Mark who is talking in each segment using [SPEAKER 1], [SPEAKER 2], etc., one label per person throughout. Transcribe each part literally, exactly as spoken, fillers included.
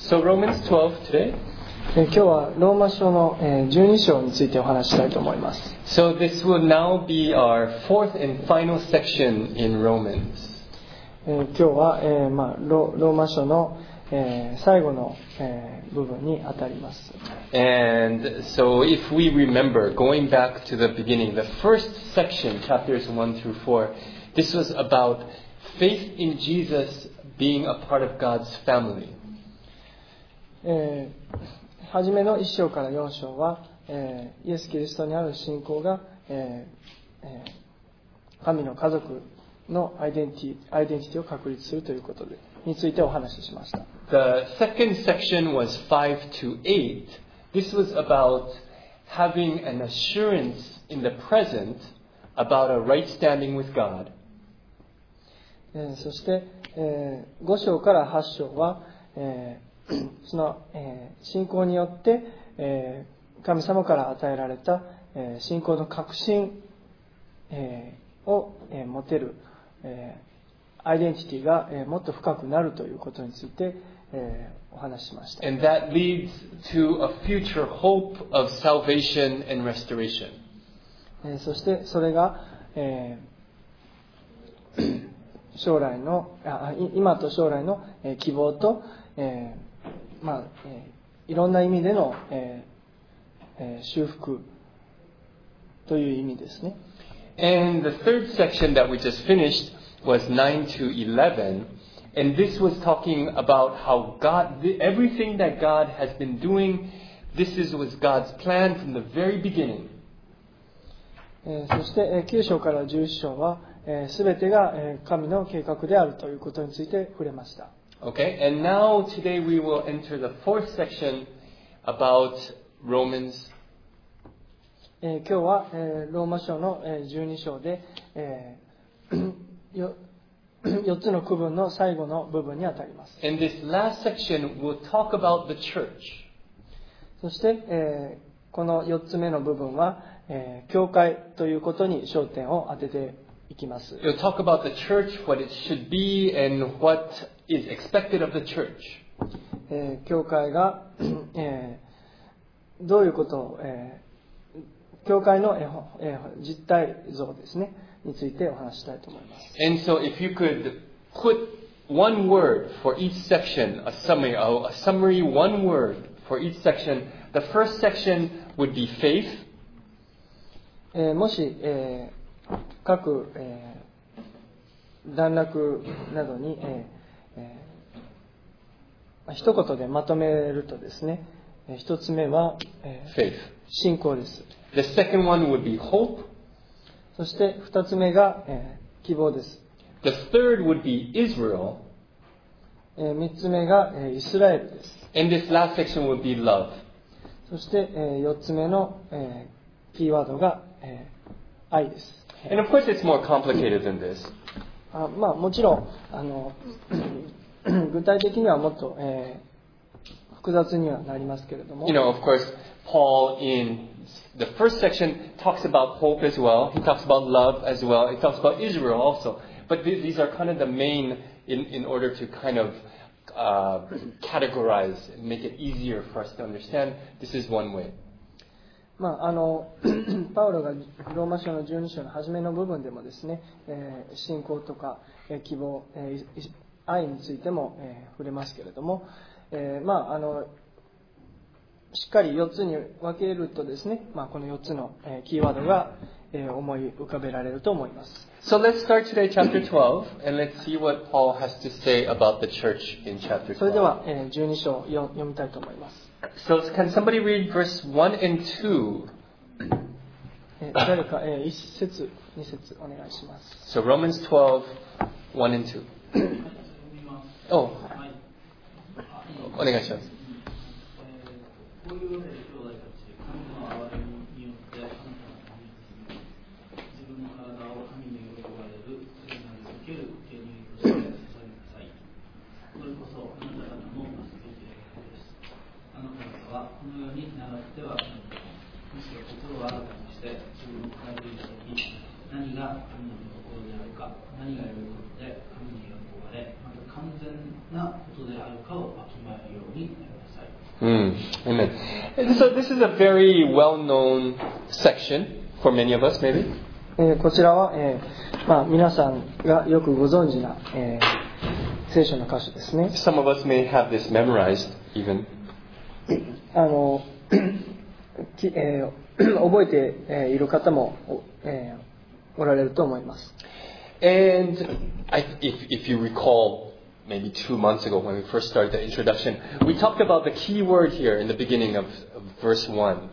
[SPEAKER 1] So Romans twelve today.
[SPEAKER 2] 今日はローマ書のじゅうに章についてお話ししたいと思います。
[SPEAKER 1] So this will now be our fourth and final section in Romans.
[SPEAKER 2] 今日は、えーまあ、ロ, ローマ書の、えー、最後の、えー、部分にあたります。
[SPEAKER 1] And so if we remember, going back to the beginning, the first section, chapters one through four, this was about faith in Jesus being a part of God's family.
[SPEAKER 2] えー初めのいち章からよん章は、えー、イエス・キリストにある信仰が、えーえー、神の家族のアイデンティティ、アイデンティティを確立するということでについてお話ししました。
[SPEAKER 1] The second section was five to eight. This was about having an assurance in the present about a right standing with God.
[SPEAKER 2] えー、そして、えー、ご章からはち章は、えーその、えー、信仰によって、えー、神様から与えられた、えー、信仰の確信、えー、を、えー、持てる、えー、アイデンティティが、えー、もっと深くなるということについて、えー、お話ししました。
[SPEAKER 1] And that leads to a future hope of salvation and restoration.
[SPEAKER 2] えー、そしてそれが、えー、将来のあ今と将来の、えー、希望と、えーまあえー、いろんな意味での、えーえー、修復という意味ですね。
[SPEAKER 1] And the third section that we just finished was nine to eleven, and this was talking about how God, everything that God has been doing, this is, was God's plan from the very beginning.
[SPEAKER 2] えー、そして、えー、きゅう章からじゅういち章は、すべてが、えー、神の計画であるということについて触れました。
[SPEAKER 1] Okay, and now today we will enter the fourth section about Romans.
[SPEAKER 2] えー、今日は、えー、ローマ書の、えー、じゅうに章で、えー、よよっつの区分の最後の部分にあたります。
[SPEAKER 1] In this last section we'll talk about the church.
[SPEAKER 2] そして、えー、このよっつめの部分は、えー、教会ということに焦点を当てていきます。
[SPEAKER 1] We'll talk about the church, what it should be, and what is expected of the church.
[SPEAKER 2] えー、教会が、えー、どういうことを、えー、教会の、えー、実態像ですねについてお話ししたいと思います。
[SPEAKER 1] And so if you could put one word for each section, a summary, a summary one word for each section, the first section would be faith.
[SPEAKER 2] えー、もし、えー、各、えー、段落などに、えーえー、一言でまとめるとですね、一つ目は、えー、
[SPEAKER 1] faith.
[SPEAKER 2] 信仰です。
[SPEAKER 1] The second one would be hope.
[SPEAKER 2] そして二つ目が、えー、希望です。
[SPEAKER 1] The third would be Israel.
[SPEAKER 2] えー、三つ目が、えー、イスラエルです。
[SPEAKER 1] And this last section would be love.
[SPEAKER 2] そして、えー、四つ目の、えー、キーワードが、えー、愛です。
[SPEAKER 1] And of course it's more complicated than this.
[SPEAKER 2] あまあもちろんあの具体的にはもっと、えー、複雑にはなりますけれども。
[SPEAKER 1] You know, of course, Paul in the first section talks about hope as well. He talks about love as well. He talks about Israel also. But th- these are kind of the main in, in order to kind of uh, categorize and make it easier for us to understand. This is one way.
[SPEAKER 2] まあ、あのパウロがローマ書のじゅうに章の初めの部分でもですね、えー、信仰とか、えー、希望、えー、愛についても、えー、触れますけれども、えー、まああのしっかりよっつに分けるとですね、まあ、このよっつの、えー、キーワードが、えー、思い浮かべられると思います。
[SPEAKER 1] So let's start today chapter twelve and let's see what Paul has to say about the church in chapter twelve.
[SPEAKER 2] それでは、えー、じゅうに章を読みたいと思います。
[SPEAKER 1] So can somebody read verse one and two?
[SPEAKER 2] 誰か、えー、いち節、に節お願いします。
[SPEAKER 1] So Romans twelve, one and two. お、お願いします。
[SPEAKER 3] こういう兄弟たち、神の憐れみによってあなたの自分の体を神に喜ばれる聖なる生ける生贄として捧げなさい。これこそあなた方のなすべき礼です。あなた方はこのように習ってはなりません。むしろ心を新たにして自分を変えていただき、何が神の御心であるか、何が良いことで神に喜ばれ、また完全なことであるかをわきまえるようになり
[SPEAKER 1] Mm, amen. And so this is a very well-known section for many of us, maybe.
[SPEAKER 2] えーこちらは、えーまあ、皆さんがよくご存知な、えー聖書の箇所ですね。
[SPEAKER 1] Some of us may have this memorized even.
[SPEAKER 2] あのきえー覚えてえーいる方も、おえーおられると思います。
[SPEAKER 1] And I, if, if you recall, maybe two months ago when we first started the introduction, we talked about the key word here in the beginning of, of verse one.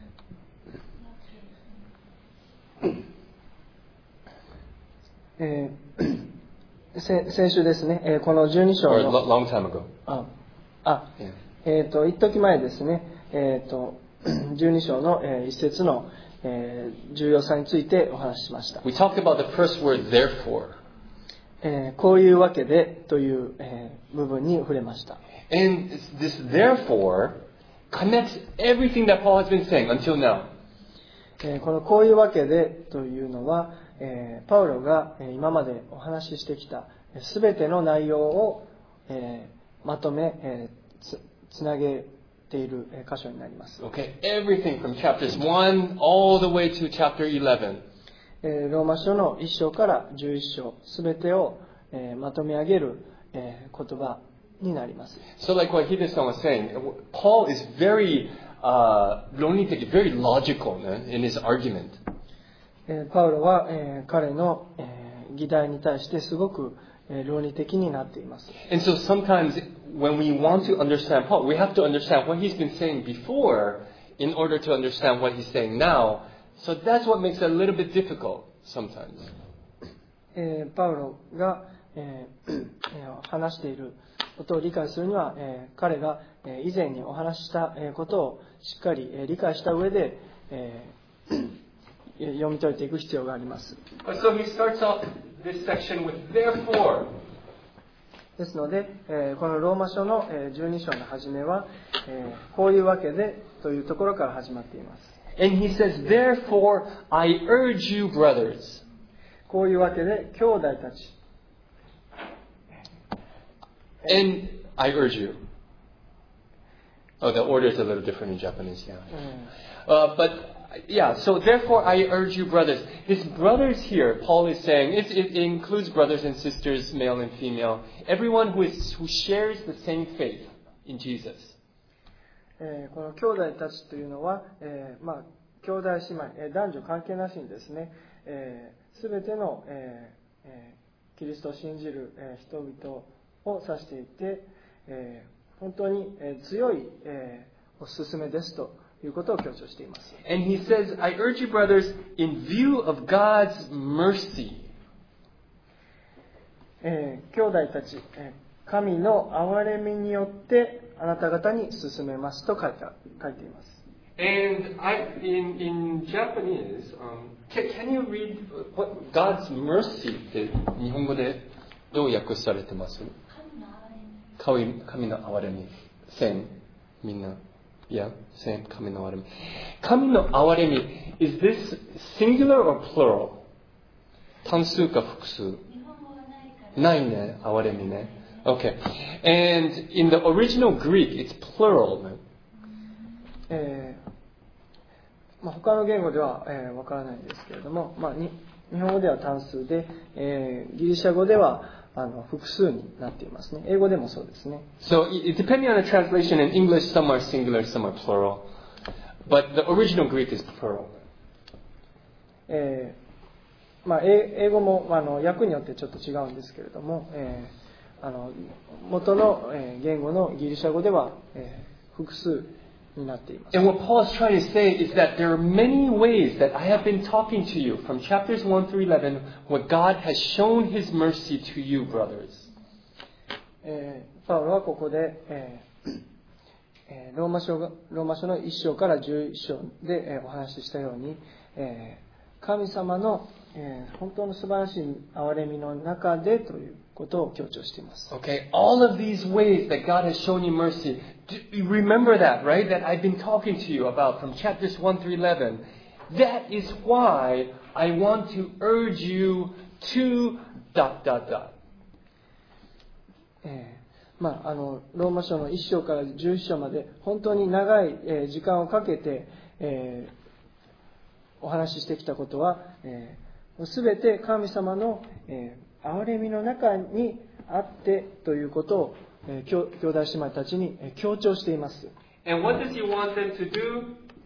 [SPEAKER 2] えーせ先週ですね、えーこのじゅうに章
[SPEAKER 1] Or a
[SPEAKER 2] の
[SPEAKER 1] lo- long time ago.
[SPEAKER 2] ああ
[SPEAKER 1] Yeah.
[SPEAKER 2] えっ、と一時前ですね、えっ、とじゅうに章の、えー一節の、えー重要さについてお話ししました。
[SPEAKER 1] We talked about the first word, therefore.
[SPEAKER 2] えーこういうわけでという、えー部分に触れました。
[SPEAKER 1] And this therefore connects everything that Paul has been saying until now.
[SPEAKER 2] えーこのこういうわけでというのは、えーパウロがえー今までお話ししてきたすべての内容を、えーまとめ、えーつつなげているえー箇所になります。
[SPEAKER 1] Okay, everything from chapters one all the way to chapter eleven.
[SPEAKER 2] えーローマ書のいっ章からじゅういっ章すべてを、えーまとめ上げる、えー言葉になります。
[SPEAKER 1] So like what Hide-san was saying, Paul is very, uh, very logical in his argument.
[SPEAKER 2] えーパウロは、えー彼の、えー議題に対してすごく、えー論理的になっています。
[SPEAKER 1] And so sometimes when we want to understand Paul, we have to understand what he's been saying before in order to understand what he's saying now. So that's what makes it a little bit difficult sometimes.
[SPEAKER 2] えーパウロが、えーえー話していることを理解するには、えー彼が、えー以前にお話ししたえーことをしっかり、えー理解した上で、えー読み解いていく必要があります。
[SPEAKER 1] So he starts off this section with therefore.
[SPEAKER 2] ですので、えーこのローマ書のえーじゅうに章の初めは、えーこういうわけでというところから始まっています。
[SPEAKER 1] And he says, therefore, I urge you, brothers.
[SPEAKER 2] こういうわけで、兄弟たち。
[SPEAKER 1] And I urge you. Oh, the order is a little different in Japanese, yeah.
[SPEAKER 2] うん
[SPEAKER 1] Uh, but yeah, so therefore I urge you, brothers. This brothers here, Paul is saying, it, it includes brothers and sisters, male and female, everyone who is who shares the same faith in Jesus.
[SPEAKER 2] えーこの兄弟たちというのは、えーまあ、兄弟姉妹、えー男女関係なしにですね、すべての、えーえーキリストを信じる、えー人々を指していて、えー本当に、えー強い、えーお勧めですということを強調しています。
[SPEAKER 1] And he says, I urge you, brothers, in view of God's mercy.
[SPEAKER 2] えー兄弟たち、えー神の憐れみによってあなた方に進めますと書いた書いています。
[SPEAKER 1] And I, in, in Japanese, um, can, can you read what God's mercy って日本語でどう訳されてます？神神の憐れみ。Same. みんな。Yeah, same. 神の憐れみ。神の憐れみ。Is this singular or plural? 単数か複数？ないね。憐れみね。Okay. And in the original Greek, it's plural.
[SPEAKER 2] えーまあ、他の言語ではわ、えー、からないんですけれども、まあ、に日本語では単数で、えーギリシャ語ではあの複数になっていますね。英語でもそうですね。
[SPEAKER 1] So, it, depending on the translation in English, some are singular, some are plural. But the original Greek is plural.
[SPEAKER 2] えーまあ、英英語もあの訳によってちょっと違うんですけれども、えーあの元の、えー言語のギリシャ語では、えー複数になっています。
[SPEAKER 1] And what Paul is trying to say is that there are many ways that I have been talking to you from chapters one through eleven, where God has shown His mercy to you, brothers.
[SPEAKER 2] えーパウロはここで、えーえーローマ書がローマ書のいっ章からじゅういっ章で、えーお話ししたように、えー神様の、えー本当の素晴らしい憐れみの中でということを強調しています。
[SPEAKER 1] Okay, all of these ways that God has shown you mercy, do you remember that, right? That I've been talking to you about from chapters one through eleven. That is why I want to urge you to dot dot dot.
[SPEAKER 2] えーまあ、あのローマ書のいっ章からじゅういっ章まで本当に長い、えー、時間をかけて、えー、お話ししてきたことは、えー、全て神様の、えー、憐れみの中にあってということを、えー、兄弟姉妹たちに強調しています。
[SPEAKER 1] And what does he want them to do?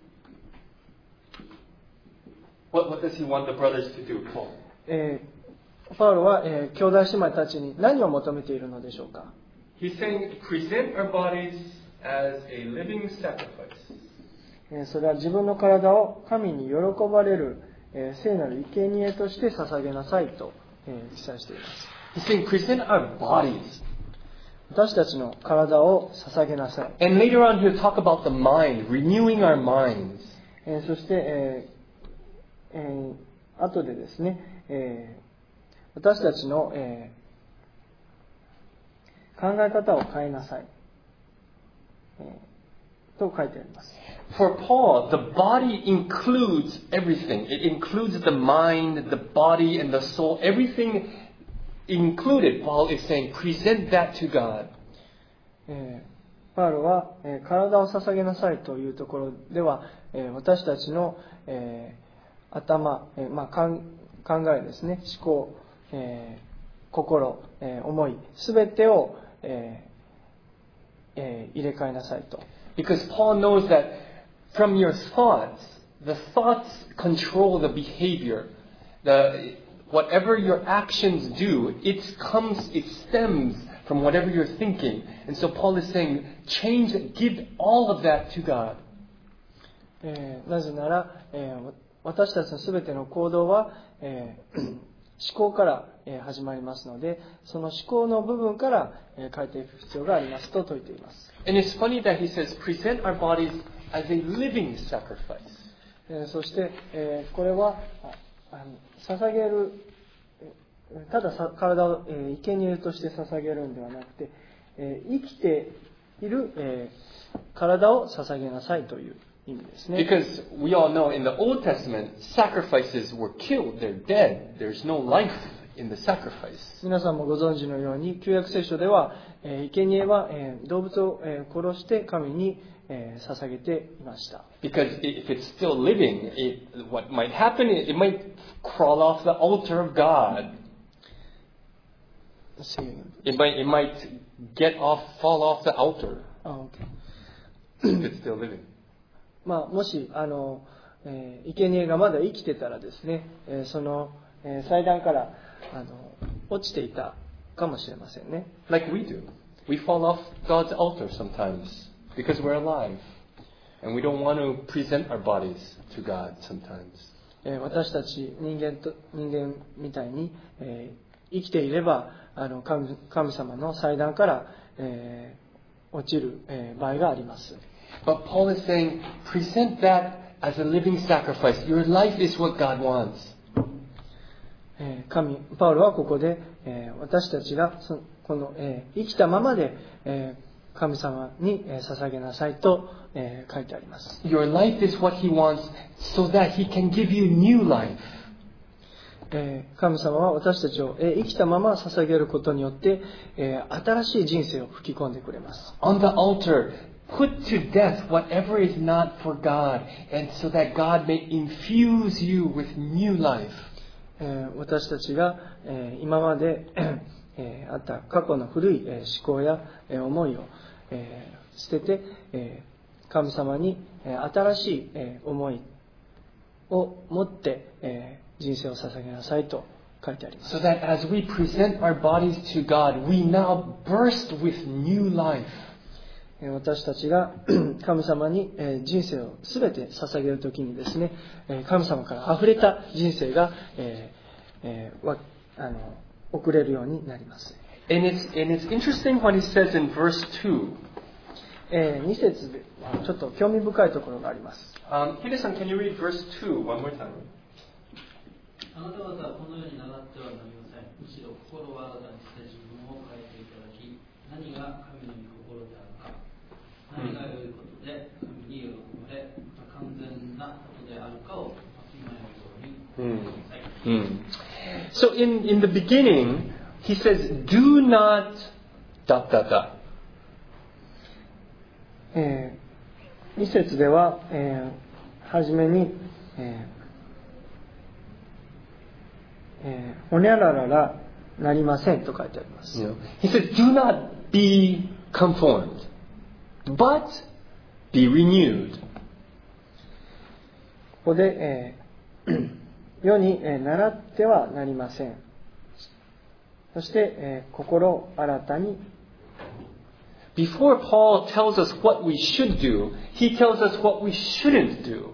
[SPEAKER 1] What, what does he want the brothers to do, Paul?
[SPEAKER 2] えー、パウロは、えー、兄弟姉妹たちに何を求めているのでしょうか。
[SPEAKER 1] He's saying, present our bodies as a living sacrifice.
[SPEAKER 2] それは自分の体を神に喜ばれる聖なる生贄として捧げなさいと記載しています。
[SPEAKER 1] He's saying, present our bodies.
[SPEAKER 2] 私たちの体を捧げなさい。
[SPEAKER 1] And later on he'll talk about the mind, renewing our minds.
[SPEAKER 2] そして、えーえー、後でですね、えー、私たちの、えー考え方を変えなさい、えー、と書いてあります。
[SPEAKER 1] For Paul, the body includes everything. It includes the mind, the body, and the soul. Everything included, Paul is saying, present that to God.
[SPEAKER 2] えー、パウロは、えー、体を捧げなさいというところでは、えー、私たちの、えー、頭、えーまあ、考えですね、思考、えー、心、えー、思い、すべてをえーえー、入れ替えなさいと。
[SPEAKER 1] Because Paul knows that from your thoughts, the thoughts control the behavior. The, whatever your actions do, it comes, it stems from whatever you're thinking. And so Paul is saying, change, give all of that to God.
[SPEAKER 2] えー、なぜなら、えー、私たちのすべての行動は、えー思考から始まりますので、その思考の部分から変えていく必要がありますと説いています。
[SPEAKER 1] And it's funny that he says, present our bodies as a living sacrifice.
[SPEAKER 2] そして、これは捧げる、ただ体を生贄として捧げるんではなくて、生きている体を捧げなさいという意味ですね。
[SPEAKER 1] Because we all know in the Old Testament, sacrifices were killed. They're dead. There's no life in the sacrifice.
[SPEAKER 2] 皆さんもご存知のように、旧約聖書では、えー、生贄は、えー、動物を、えー、殺して神に、えー、捧げていました。
[SPEAKER 1] Because if it's still living, it, what might happen is it might crawl off the altar of God. It might, it might get off, fall off the altar.
[SPEAKER 2] Oh, okay.
[SPEAKER 1] If it's still living.
[SPEAKER 2] まあ、もしあの、えー、生贄がまだ生きてたらですね、えー、その、えー、祭壇からあの落ちていたかもしれませんね。
[SPEAKER 1] Like we do. We fall off God's altar sometimes because we're alive. And we don't want to present our bodies to God sometimes.
[SPEAKER 2] えー、私たち人間と人間みたいに、えー、生きていればあの 神, 神様の祭壇から、えー、落ちる、えー、場合があります。
[SPEAKER 1] But Paul is saying, present that as a living sacrifice. Your life is what God wants.
[SPEAKER 2] 神パウロはここで、えー、私たちがそこの、えー、生きたままで、えー、神様に、えー、捧げなさいと、えー、書いてあります。
[SPEAKER 1] Your life is what He wants, so that He can give you new life.
[SPEAKER 2] えー、神様は私たちを、えー、生きたまま捧げることによって、えー、新しい人生を吹き込んでくれます。
[SPEAKER 1] On the altar.Put to death whatever is not for God, and so that God may infuse you with new life.
[SPEAKER 2] 私たちが今まであった過去の古い思考や思いを捨てて、神様に新しい思いを持って人生を捧げなさいと書いてあります。
[SPEAKER 1] So that as we present our bodies to God, we now burst with new life.
[SPEAKER 2] 私たちが神様に人生をすべて捧げるときにですね、神様から溢れた人生が、えーえー、あの送れるようになります。
[SPEAKER 1] And it's, and it's interesting what he says in verse two.
[SPEAKER 2] えー、に節でちょっと興味深いところがあります。
[SPEAKER 1] Um, Hide-san, can you read verse two one more time?
[SPEAKER 3] あなた方はこのように習ってはなりません。むしろ心を新たにして自分を変えていただき、何が神の御心であるか。何が良いことで神に喜ばれ完全なことであるかを今のようにください。
[SPEAKER 1] Mm. So in, in the beginning, he says, do not dot dot dot.
[SPEAKER 2] えー、に節では、えー、初めに、えーえー、ほにゃらららなりませんと書いてあります。
[SPEAKER 1] You know, he says, do not be conformed, but be renewed.
[SPEAKER 2] ここで、えー、世に、えー、習ってはなりません。そして、えー、心を新たに。
[SPEAKER 1] Before Paul tells us what we should do, he tells us what we shouldn't do.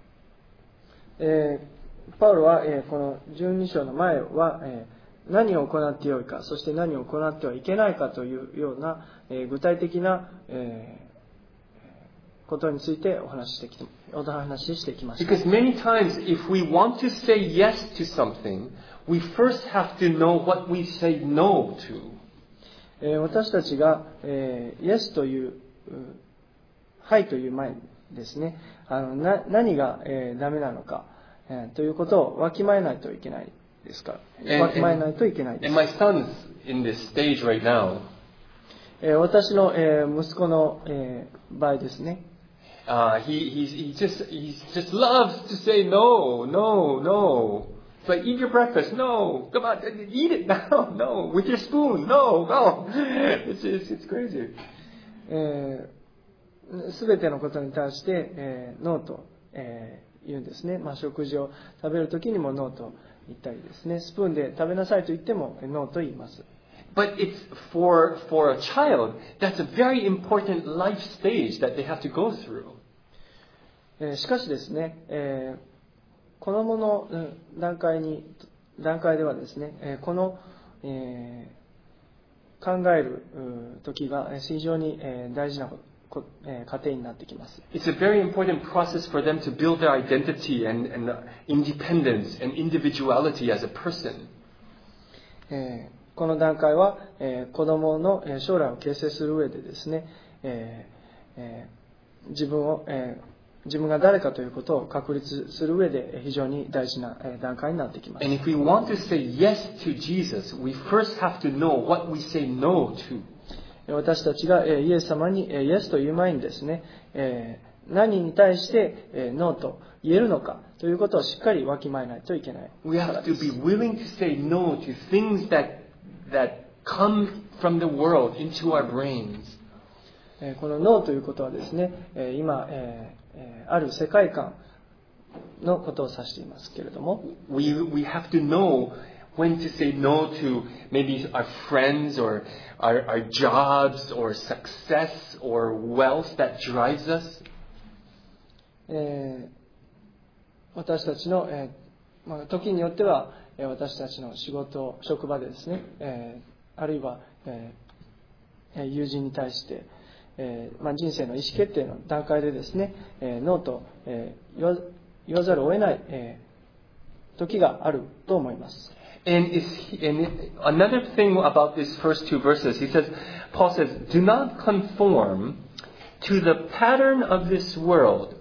[SPEAKER 2] えー、パウロは、えー、このじゅうに章の前は、えー、何を行ってよいか、そして何を行ってはいけないかというような、えー、具体的な、えー、ことについてお話ししてきて、お話ししてきました。
[SPEAKER 1] Because many times, if we want to say yes to something, we first have to know what we say no to.
[SPEAKER 2] えー、私たちが、えー、イエスという、はいという前にですね、あのな何が、えー、ダメなのか、えー、ということをわきまえないといけないですから、わきまえないといけないです。
[SPEAKER 1] And my son's in this stage right now.
[SPEAKER 2] えー、私の、えー、息子の、えー、場合ですね。
[SPEAKER 1] Uh, he, he's, he just, he just loves to say no, no, no. It's like, eat your breakfast. No. Come on, eat it now. No. With your spoon. No, no. It's, it's, it's crazy.
[SPEAKER 2] えー、すべてのことに対して、えー、ノーと、えー、言うんですね。まあ、食事を食べるときにもノーと言ったりですね。スプーンで食べなさいと言ってもノーと言います。
[SPEAKER 1] But it's for, for a child, that's a very important life stage that they have to go through.
[SPEAKER 2] えー、しかしですね、えー、子供の段階に、段階ではですね、えー、この、えー、考える時が非常に大事な過程になってきます。
[SPEAKER 1] It's a very important process for them to build their identity and, and independence and individuality as a person.
[SPEAKER 2] えー、この段階は、えー、子供の将来を形成する上でですね、えーえー、自分を、えー自分が誰かということを確立する上で非常に大事な段階になってきます。
[SPEAKER 1] And if we want to say yes to Jesus, we first have to know what we say no to.
[SPEAKER 2] 私たちがイエス様にイエスという前にですね、何に対してノーと言えるのかということをしっかりわきまえないといけない。
[SPEAKER 1] We have to be willing to say no to things that, that come from the world into our brains.
[SPEAKER 2] このノーということはですね、今、ある世界観のことを指していますけれども、
[SPEAKER 1] we, we have to know when to say no to maybe our friends or our, our jobs or success or wealth that drives us.
[SPEAKER 2] えー、私たちの、えーまあ、時によっては私たちの仕事、職場でですね、えー、あるいは、えー、友人に対してえーまあ、人生の意思決定の段階でですね、えー、ノーと、えー、言わ、言わざるを得ない、えー、時があると思います。
[SPEAKER 1] And, is, and another thing about these first two verses, he says, Paul says, do not conform to the pattern of this world.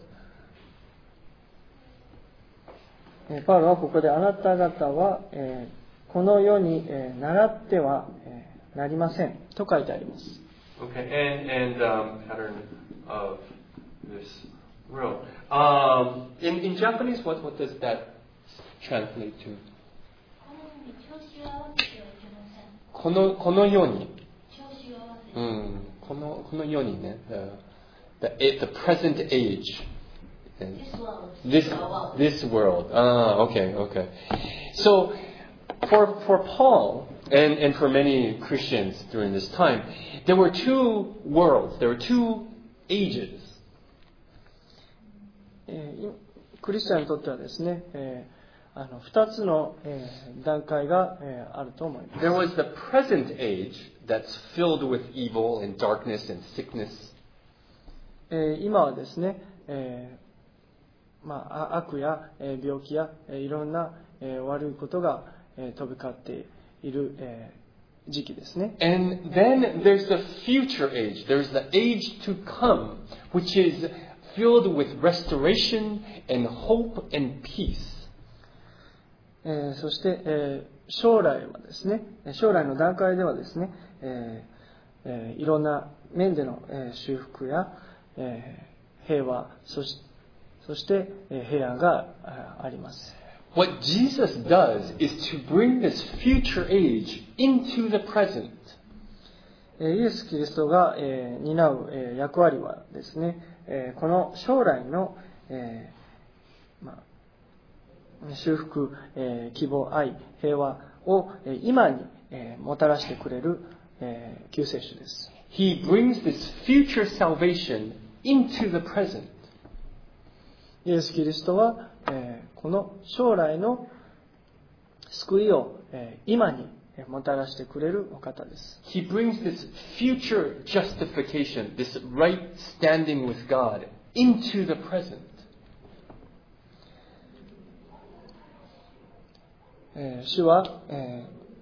[SPEAKER 2] パウロはここであなた方は、えー、この世に、えー、習っては、えー、なりませんと書いてあります。
[SPEAKER 1] Okay, and, and um, pattern of this world. Um, in, in Japanese, what, what does that translate to? この、このように。うん、この、このようにね。The, the, the present age. This, this world. Ah, okay, okay. So, for, for Paul, And, and for many Christians during this time, there were two worlds, there were two ages.
[SPEAKER 2] クリスチャンにとってはですね、えー、あの二つの、えー、段階が、えー、あると思います。
[SPEAKER 1] There was the present age that's filled with evil and darkness and sickness.
[SPEAKER 2] えー、今はですね、えーまあ、悪や、えー、病気や、えー、いろんな、えー、悪いことが、えー、飛び交っている。いる、えー、時期ですね。
[SPEAKER 1] And then there's the future age. There's the age to come, which is filled with restoration and hope and peace.
[SPEAKER 2] えー、そして、えー、将来はですね、将来の段階ではですね、えーえー、いろんな面での、えー、修復や、 えー、平和、そし、そして、えー、平安があります。
[SPEAKER 1] What Jesus does is to bring this future age into the present.
[SPEAKER 2] イエス・キリストが、えー、担う、えー、役割はですね、えー、この将来の、えーまあ、修復、えー、希望、愛、平和を、えー、今に、えー、もたらしてくれる、えー、救世主です。
[SPEAKER 1] He brings this future salvation into the present.
[SPEAKER 2] イエス・キリストは、えー、この将来の救いを、えー、今にもたらしてくれるお方です。
[SPEAKER 1] He brings this future justification, this right standing with God, into the present.
[SPEAKER 2] えー、主は、え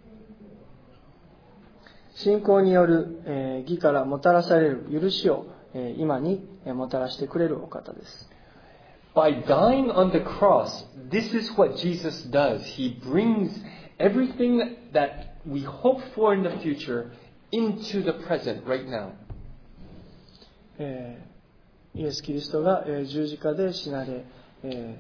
[SPEAKER 2] ー、信仰による、えー、義からもたらされる許しを、えー、今にもたらしてくれるお方です。
[SPEAKER 1] By dying on the cross, this is what Jesus does. He brings everything that we hope for in the future into the present right now.
[SPEAKER 2] えー、イエス・キリストが、えー、十字架で死なれ、え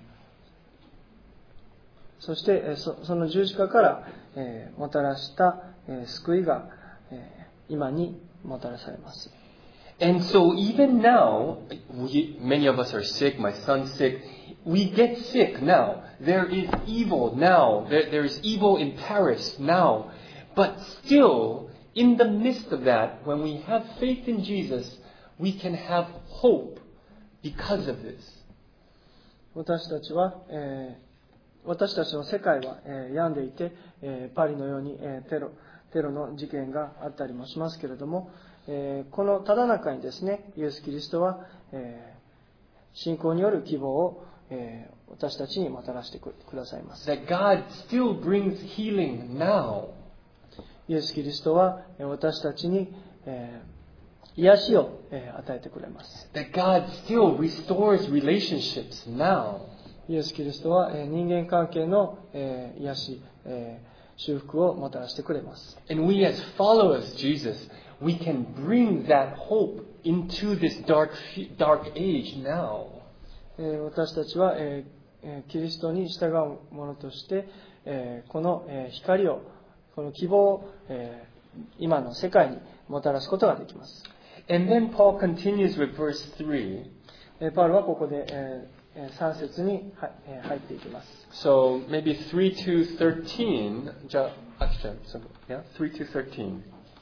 [SPEAKER 2] ー、そして、えー、そ, その十字架から、えー、もたらした、えー、救いが、えー、今にもたらされます。
[SPEAKER 1] And so even now, we, many of us are sick, my son's sick, we get sick now. There is evil now. There, there is evil in Paris now. But still, in the midst of that, when we have faith in Jesus, we can have hope because of this.
[SPEAKER 2] 私たちは、えー、私たちの世界は、えー、病んでいて、えー、パリのように、えー、テロ、テロの事件があったりもしますけれども、えー、このただ中にですね、イエス・キリストは、えー、信仰による希望を、えー、私たちにもたらしてくださいます。
[SPEAKER 1] That God still brings healing now.
[SPEAKER 2] イエス・キリストは私たちに、えー、癒しを、えー、与えてくれます。
[SPEAKER 1] That God still restores relationships now.
[SPEAKER 2] イエス・キリストは、えー、人間関係の、えー、癒し、えー、修復をもたらしてくれます。
[SPEAKER 1] And we as followers of Jesus, we can bring that hope into this dark, dark age now.
[SPEAKER 2] 私たちは、えー、キリストに従う者として、えー、この、えー、光を、この希望を、えー、今の世界にもたらすことができます。
[SPEAKER 1] And then Paul continues with verse three.
[SPEAKER 2] パウロはここで、えー、さん節に入っていきます。
[SPEAKER 1] So maybe three to thirteen. じゃあ、actually, so, yeah, three to thirteen.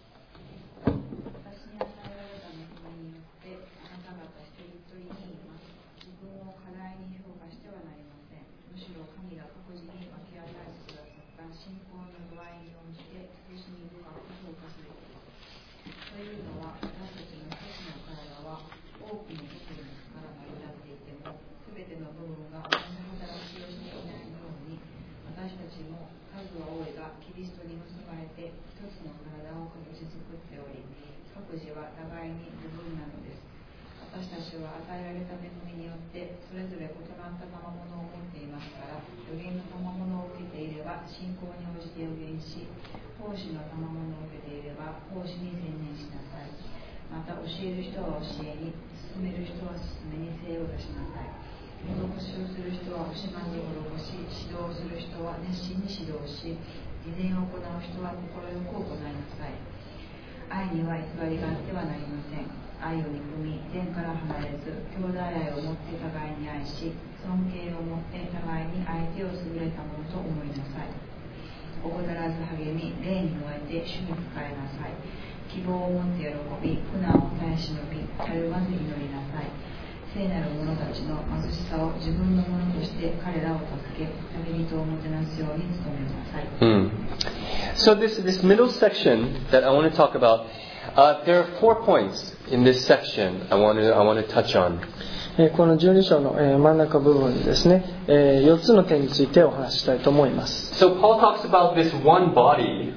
[SPEAKER 4] 愛には偽りがあってはなりません。愛を憎み、善から離れず、兄弟愛を持って互いに愛し、尊敬を持って互いに相手を優れたものと思いなさい。怠らず励み、霊に燃えて主に仕えなさい。希望を持って喜び、苦難を耐え忍び、たゆまず祈りなさい。聖なる者たちの貧しさを自分のものとして彼らを助け、旅人をもてなすように努めなさい。
[SPEAKER 1] Hmm. So this this middle section that I want to talk about, uh, there are four points in this section I want to I want to touch on.
[SPEAKER 2] このじゅうに章の真ん中部分ですね、よっつの点についてお話ししたいと思います。
[SPEAKER 1] So Paul talks about this one body.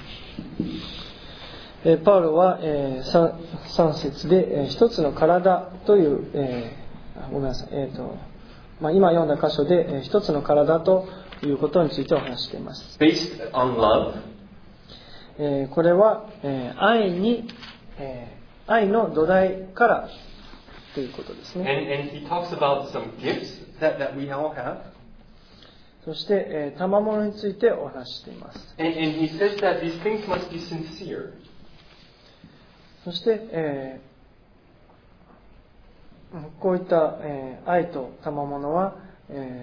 [SPEAKER 2] パウロはさん節で一つの体という、えー、ごめんなさい、えーとまあ、今読んだ箇所で一つの体ということについてお話しています。
[SPEAKER 1] Based on love.
[SPEAKER 2] えー、これは、えー、愛に、えー、愛の土台から、 ということです
[SPEAKER 1] And,
[SPEAKER 2] ね。
[SPEAKER 1] and he talks about some gifts that, that we all have.
[SPEAKER 2] そして、えー、賜物についてお話ししています。
[SPEAKER 1] And, and he says that these things must be sincere.
[SPEAKER 2] そして、えーこういった、えー愛と賜物は、え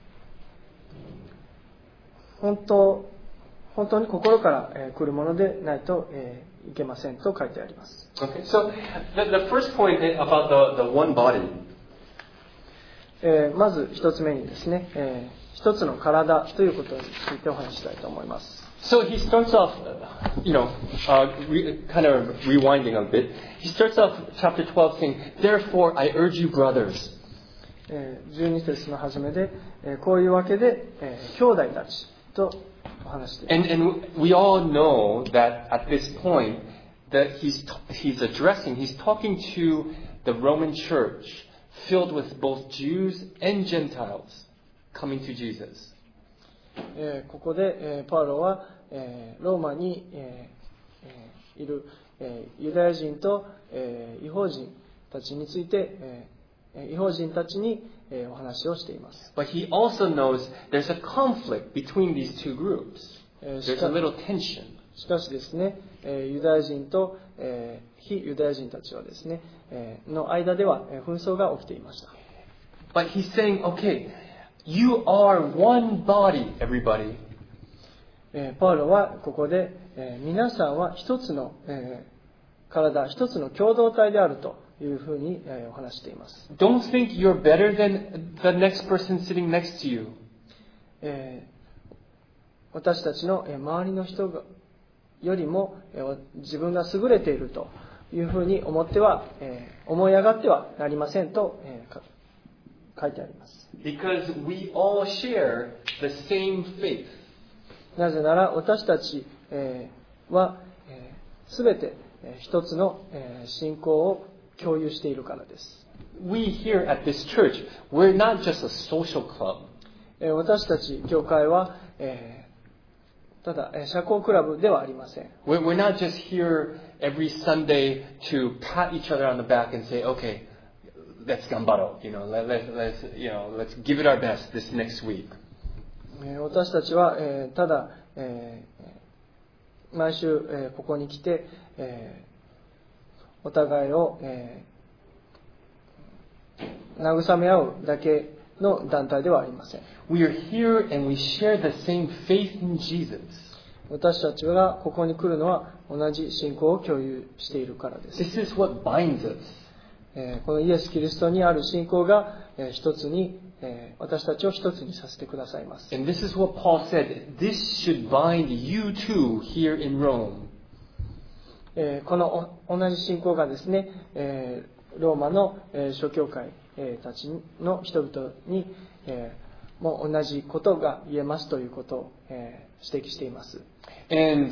[SPEAKER 2] ー本当本当に心から、えー来るものでないと、えーいけませんと書いてあります。
[SPEAKER 1] Okay, so the, the first point about the, the one body.
[SPEAKER 2] えーまず一つ目にですね、えー一つの体ということについてお話ししたいと思います。
[SPEAKER 1] So he starts off, you know, uh, re, kind of rewinding a bit. He starts off chapter twelve saying, "Therefore I urge you, brothers."
[SPEAKER 2] えーじゅうに節の初めで、えーこういうわけで、えー兄弟たちとお話しています。
[SPEAKER 1] And, and we all know that at this point that he's, he's addressing, he's talking to the Roman church filled with both Jews and Gentiles coming to Jesus.
[SPEAKER 2] えーここで、えーパウロは、えーローマに、えーえーいる、えーユダヤ人と、えー異邦人たちについて、えー異邦人たちに、えーお話をしています。
[SPEAKER 1] But he also knows there's a conflict between these two groups.
[SPEAKER 2] えー
[SPEAKER 1] There's
[SPEAKER 2] しか
[SPEAKER 1] a little tension.
[SPEAKER 2] しかしですね、えーユダヤ人と、えー非ユダヤ人たちはですね、えーの間では、えー紛争が起きていました。
[SPEAKER 1] But he's saying, okay, you are one body, everybody.
[SPEAKER 2] えーパウロはここで、えー皆さんは一つの、えー体、一つの共同体であるというふうに、えーお話しています。
[SPEAKER 1] Don't think you're better than the next person sitting next to you.
[SPEAKER 2] えー私たちのえー周りの人がよりもえー自分が優れているというふうに思っては、えー思い上がってはなりませんと、えーか書いてあります。
[SPEAKER 1] Because we all share the same faith.
[SPEAKER 2] なぜなら私たち、えーは、えー、全てえー一つの、えー信仰を共有しているからです。
[SPEAKER 1] We here at this church, we're not just a social club.
[SPEAKER 2] えー私たち教会は、えーただえー社交クラブではありません。
[SPEAKER 1] We're, we're not just here every Sunday to pat each other on the back and say, okay, let's gambaro, you know, let, let, let's, you know, let's give it our best this next week.
[SPEAKER 2] えー私たちは、えーただ、えー毎週、えーここに来て、えーお互いを、えー慰め合うだけの団体ではありません。
[SPEAKER 1] We are here and we share the same faith in Jesus.
[SPEAKER 2] 私たちがここに来るのは同じ信仰を共有しているからです。
[SPEAKER 1] This is what binds us.
[SPEAKER 2] えーこのイエス・キリストにある信仰が、えー一つに、えー私たちを一つにさせてくださいます。
[SPEAKER 1] And this is what Paul said. This should bind you too here in Rome.
[SPEAKER 2] えーこのお同じ信仰がですね、えーローマの、えー諸教会、えーたちの人々に、えーも同じことが言えますということを、えー指摘しています。
[SPEAKER 1] And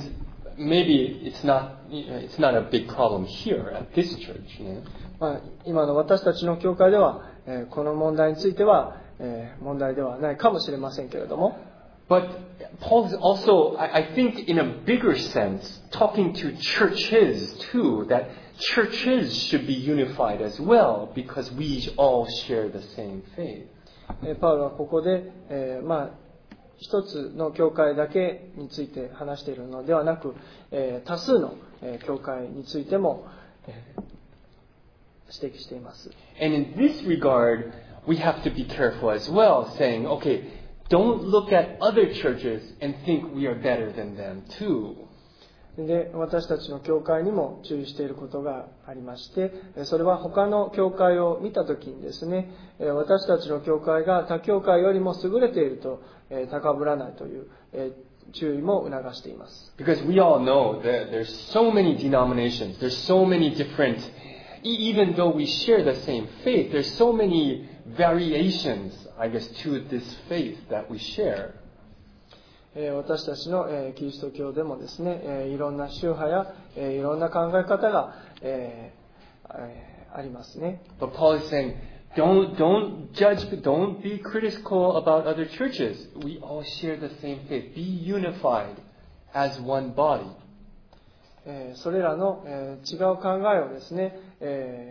[SPEAKER 1] maybe it's not, it's not a big problem here at this church. You know?
[SPEAKER 2] まあ、今の私たちの教会では、えーこの問題については、えー問題ではないかもしれませんけれども、
[SPEAKER 1] But Paul is also, I, I think in a bigger sense, talking to churches too, that churches should be unified as well because we all share the same faith.
[SPEAKER 2] えーパウロはここで、えーまあ一つの教会だけについて話しているのではなく、えー多数の、えー教会についても、えー指摘しています。
[SPEAKER 1] And in this regard, we have to be careful as well, saying, okay, don't look at other churches and think we are better than them too.
[SPEAKER 2] で、私たちの教会にも注意していることがありまして、それは他の教会を見たときにですね、私たちの教会が他教会よりも優れていると高ぶらないという注意も促しています。
[SPEAKER 1] Because we all know that there's so many denominations, there's so many different, even though we share the same faith, there's so many variations, I guess, to this faith that we share.
[SPEAKER 2] えー私たちの、えーキリスト教でもですね、えーいろんな宗派や、えーいろんな考え方が、えーえーありますね。
[SPEAKER 1] But Paul is saying, don't, don't judge, don't be critical about other churches. We all share the same faith. Be unified as one body.
[SPEAKER 2] えーそれらの、えー違う考えをですね、えー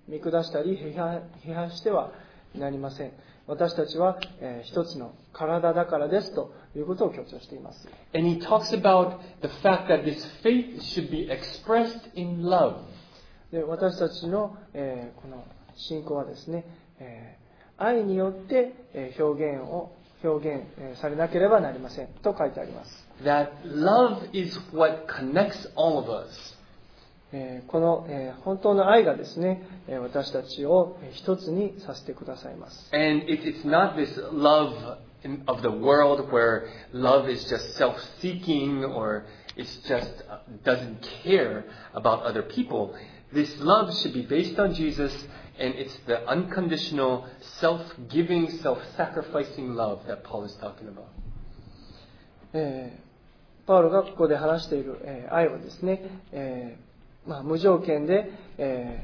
[SPEAKER 2] 見下したり批判、批判してはなりません。私たちは、えー、一つの体だからですということを強調しています。
[SPEAKER 1] And he talks about the fact that this faith should be expressed in love.
[SPEAKER 2] で、私たちの、えー、この信仰はですね、えー、愛によって、えー、表現を表現、えー、されなければなりませんと書いてあります。
[SPEAKER 1] That love is what connects all of us.
[SPEAKER 2] えー、この、えー、本当の愛がですね、えー、私たちを一つにさせてくださいます。
[SPEAKER 1] And it, it's not this love in, of the world where love is just self-seeking or it's just uh, doesn't care about other people. This love should be based on Jesus, and it's the unconditional, self-giving, self-sacrificing love that Paul is talking about.
[SPEAKER 2] えー、パウロがここで話している、えー、愛はですね、えーまあ、無条件で、え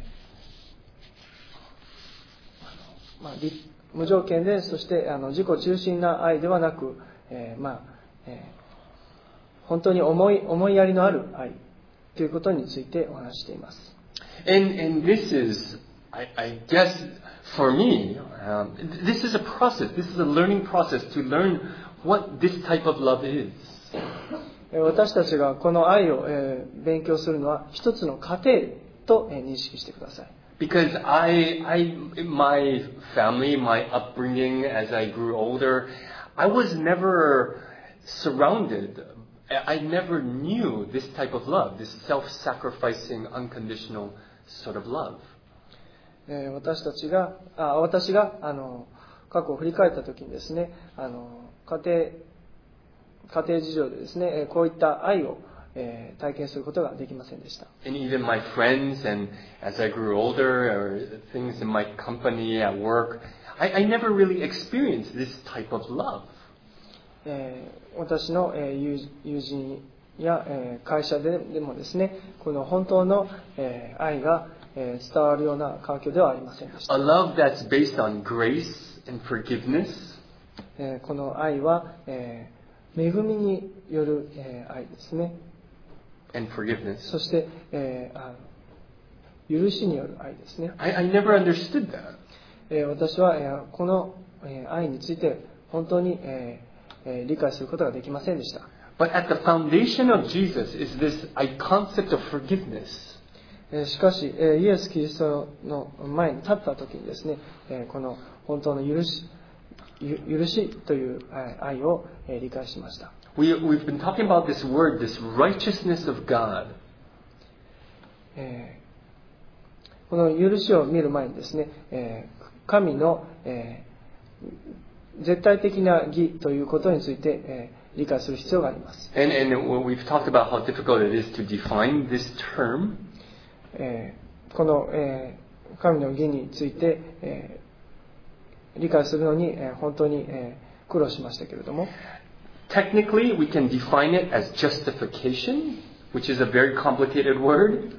[SPEAKER 2] ーまあ、無条件で、そしてあの自己中心な愛ではなく、えーまあえー、本当に思い、思いやりのある愛ということについてお話しています。
[SPEAKER 1] And, and this is, I, I guess, for me, um, this is a process. This is a learning process to learn what this type of love is.
[SPEAKER 2] 私たちがこの愛を勉強するのは一つの過程と認識してください。
[SPEAKER 1] Because I, I, my family, my upbringing as I grew older, I was never surrounded. I never knew this type of love, this self-sacrificing, unconditional sort of love.
[SPEAKER 2] 私たちが、あ私があの過去を振り返ったときにですね、あの家庭家庭事情でですね、こういった愛を、えー、体験することができませんでした。
[SPEAKER 1] And even my friends, and as I grew older, or things in my company at work, I, I never really experienced this type of love.
[SPEAKER 2] えー、私の、えー、友, 友人や、えー、会社ででもですね、この本当の、えー、愛が、えー、伝わるような環境ではありませんでした。
[SPEAKER 1] A love that's based on grace and forgiveness.
[SPEAKER 2] えー、この愛は、えー恵みによる、えー、愛ですね。
[SPEAKER 1] And forgiveness.
[SPEAKER 2] そして、えー、あの許しによる愛ですね。
[SPEAKER 1] I, I never understood that.
[SPEAKER 2] えー、私は、えー、この、えー、愛について本当に、えーえー、理解することができませんでした。
[SPEAKER 1] But at the foundation of Jesus is this concept of forgiveness.
[SPEAKER 2] えー、しかし、えー、イエス・キリストの前に立った時にですね、えー、この本当の許し許しという愛を理解しました。
[SPEAKER 1] We, we've been talking about this word, this righteousness of God.
[SPEAKER 2] えー、この許しを見る前にですね、えー、神の、えー、絶対的な義ということについて、えー、理解する必要があります。
[SPEAKER 1] And, and we've talked about how difficult it is to define this term.
[SPEAKER 2] えー、この、えー、神の義について、えー理解するのに、えー、本当に、えー、苦労しましたけれども。
[SPEAKER 1] Technically, we can define it as justification, which is a very complicated word.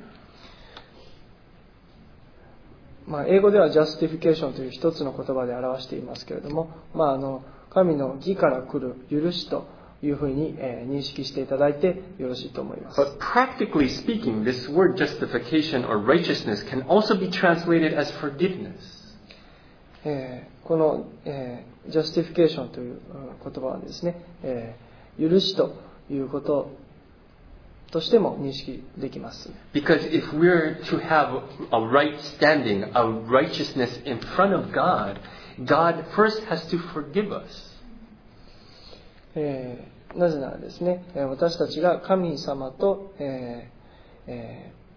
[SPEAKER 2] まあ、英語では justification という一つの言葉で表していますけれども、まあ、あの神の義から来る許しというふうに、えー、認識していただいてよろしいと思います。
[SPEAKER 1] But practically speaking, this word justification or righteousness can also be translated as forgiveness.
[SPEAKER 2] えー、この、えー、justification という言葉はですね、えー、許しということとしても認識できます。
[SPEAKER 1] Because if we're to have a right standing, a righteousness in front of God, God first has to forgive us.
[SPEAKER 2] えー、なぜならですね、私たちが神様と、えーえー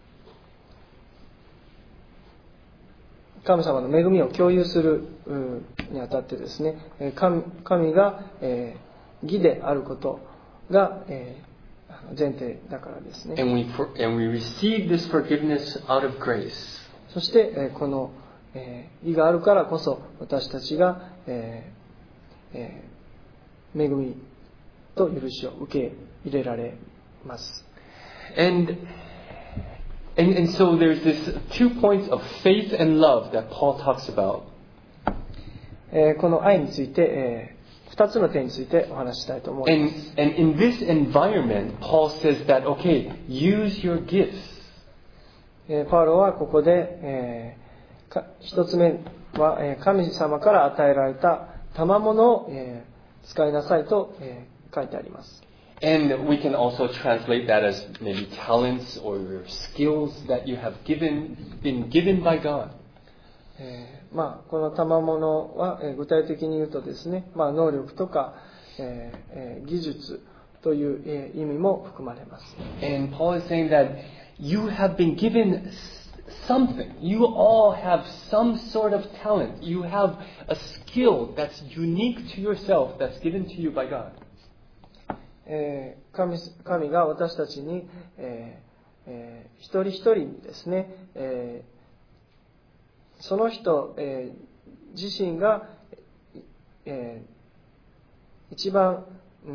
[SPEAKER 2] 神様の恵みを共有するにあたってですね、神, 神が、えー、義であることが、えー、前提だからですね。
[SPEAKER 1] And we, and we receive this forgiveness out of grace.
[SPEAKER 2] そして、えー、この、えー、義があるからこそ私たちが、えーえー、恵みと許しを受け入れられます。
[SPEAKER 1] And And, and so there's this two points of faith and love that Paul talks about.
[SPEAKER 2] えー、この愛について、えー、二つの点についてお話ししたいと思います。
[SPEAKER 1] And, and in this environment, Paul says that, okay, use your gifts.
[SPEAKER 2] えー、パウロはここで、え一つ目は、えー、神様から与えられた賜物を、えー、使いなさいと、えー、書いてあります。
[SPEAKER 1] And we can also translate that as maybe talents or skills that you have given, been given by God.
[SPEAKER 2] えー、まあこの賜物は、えー、具体的に言うとですね、まあ能力とか、えーえー、技術という、えー、意味も含まれます。
[SPEAKER 1] And Paul is saying that you have been given something. You all have some sort of talent. You have a skill that's unique to yourself that's given to you by God.
[SPEAKER 2] えー、神, 神が私たちに、えーえー、一人一人にですね、えー、その人、えー、自身が、えー、一番、うん、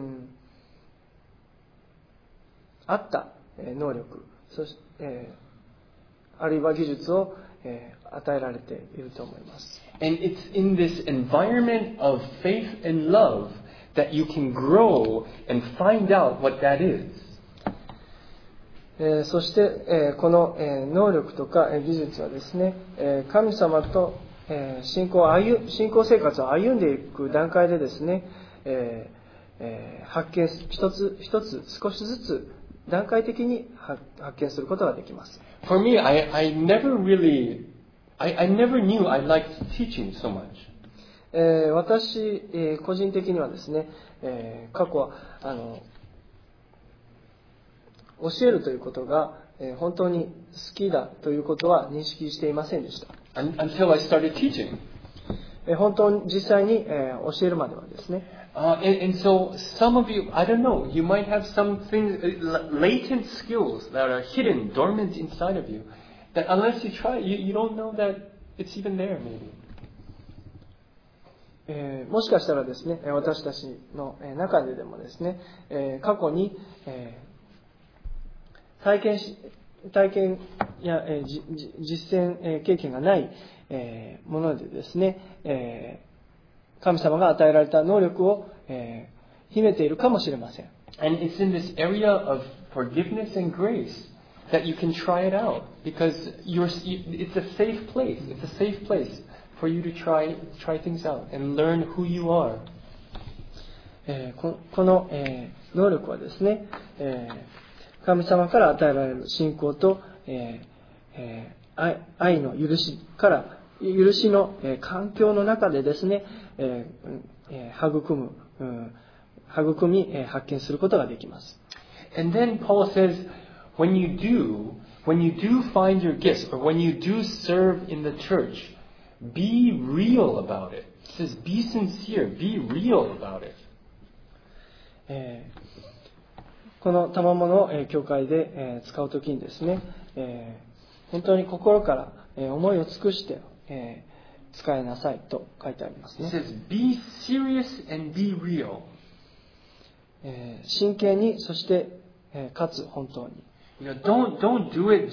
[SPEAKER 2] 合った能力、そして、えー、あるいは技術を、えー、与えられていると思います。
[SPEAKER 1] And it's in this environment of faith and love that you can grow and find out what that is.
[SPEAKER 2] えー、そして、えー、この、えー、能力とか、えー、技術はですね、えー、神様と、えー、信仰を歩信仰生活を歩んでいく段階でですね、えーえー、発見一つ一つ少しずつ段階的に発見することができます。
[SPEAKER 1] For me, I, I never really, I, I never knew I liked teaching so much.
[SPEAKER 2] えー、私、えー、個人的にはですね、えー、過去はあの教えるということが、えー、本当に好きだということは認識していませんでした。
[SPEAKER 1] Until I started teaching.
[SPEAKER 2] えー、本当に実際に、えー、教えるまではですね。
[SPEAKER 1] Uh, and, and so some of you, I don't know, you might have some things, latent skills that are hidden, dormant inside of you, that unless you try, you, you don't know that it's even there, maybe.
[SPEAKER 2] えー、もしかしたらですね、私たちの中ででもですね、えー、過去に、えー、体験し、体験や、えー、じ実践、えー、経験がない、えー、ものでですね、えー、神様が与えられた能力を、えー、秘めているかもしれません。
[SPEAKER 1] And it's in this area of forgiveness and grace that you can try it out, because you're, it's a safe place. It's a safe place for you to try try things out and learn who you are.
[SPEAKER 2] えー、こ, この、えー、能力はですね、えー、神様から与えられる信仰と、えーえー、愛, 愛の許しから許しの、えー、環境の中でですね、えーえー、育む、うん、育み、えー、発見することができます。
[SPEAKER 1] And then Paul says, when you do, when you do find your gifts, or when you do serve in the church,Be real about it. It says, be sincere. Be real about it.
[SPEAKER 2] えー、この賜物を、えー、教会で、えー、使うときにですね、えー、本当に心から、えー、思いを尽くして、えー、使いなさいと書いてありますね。
[SPEAKER 1] It says, be serious and be real.
[SPEAKER 2] えー、真剣に、そして、えー、かつ本当に。
[SPEAKER 1] You know, don't don't do it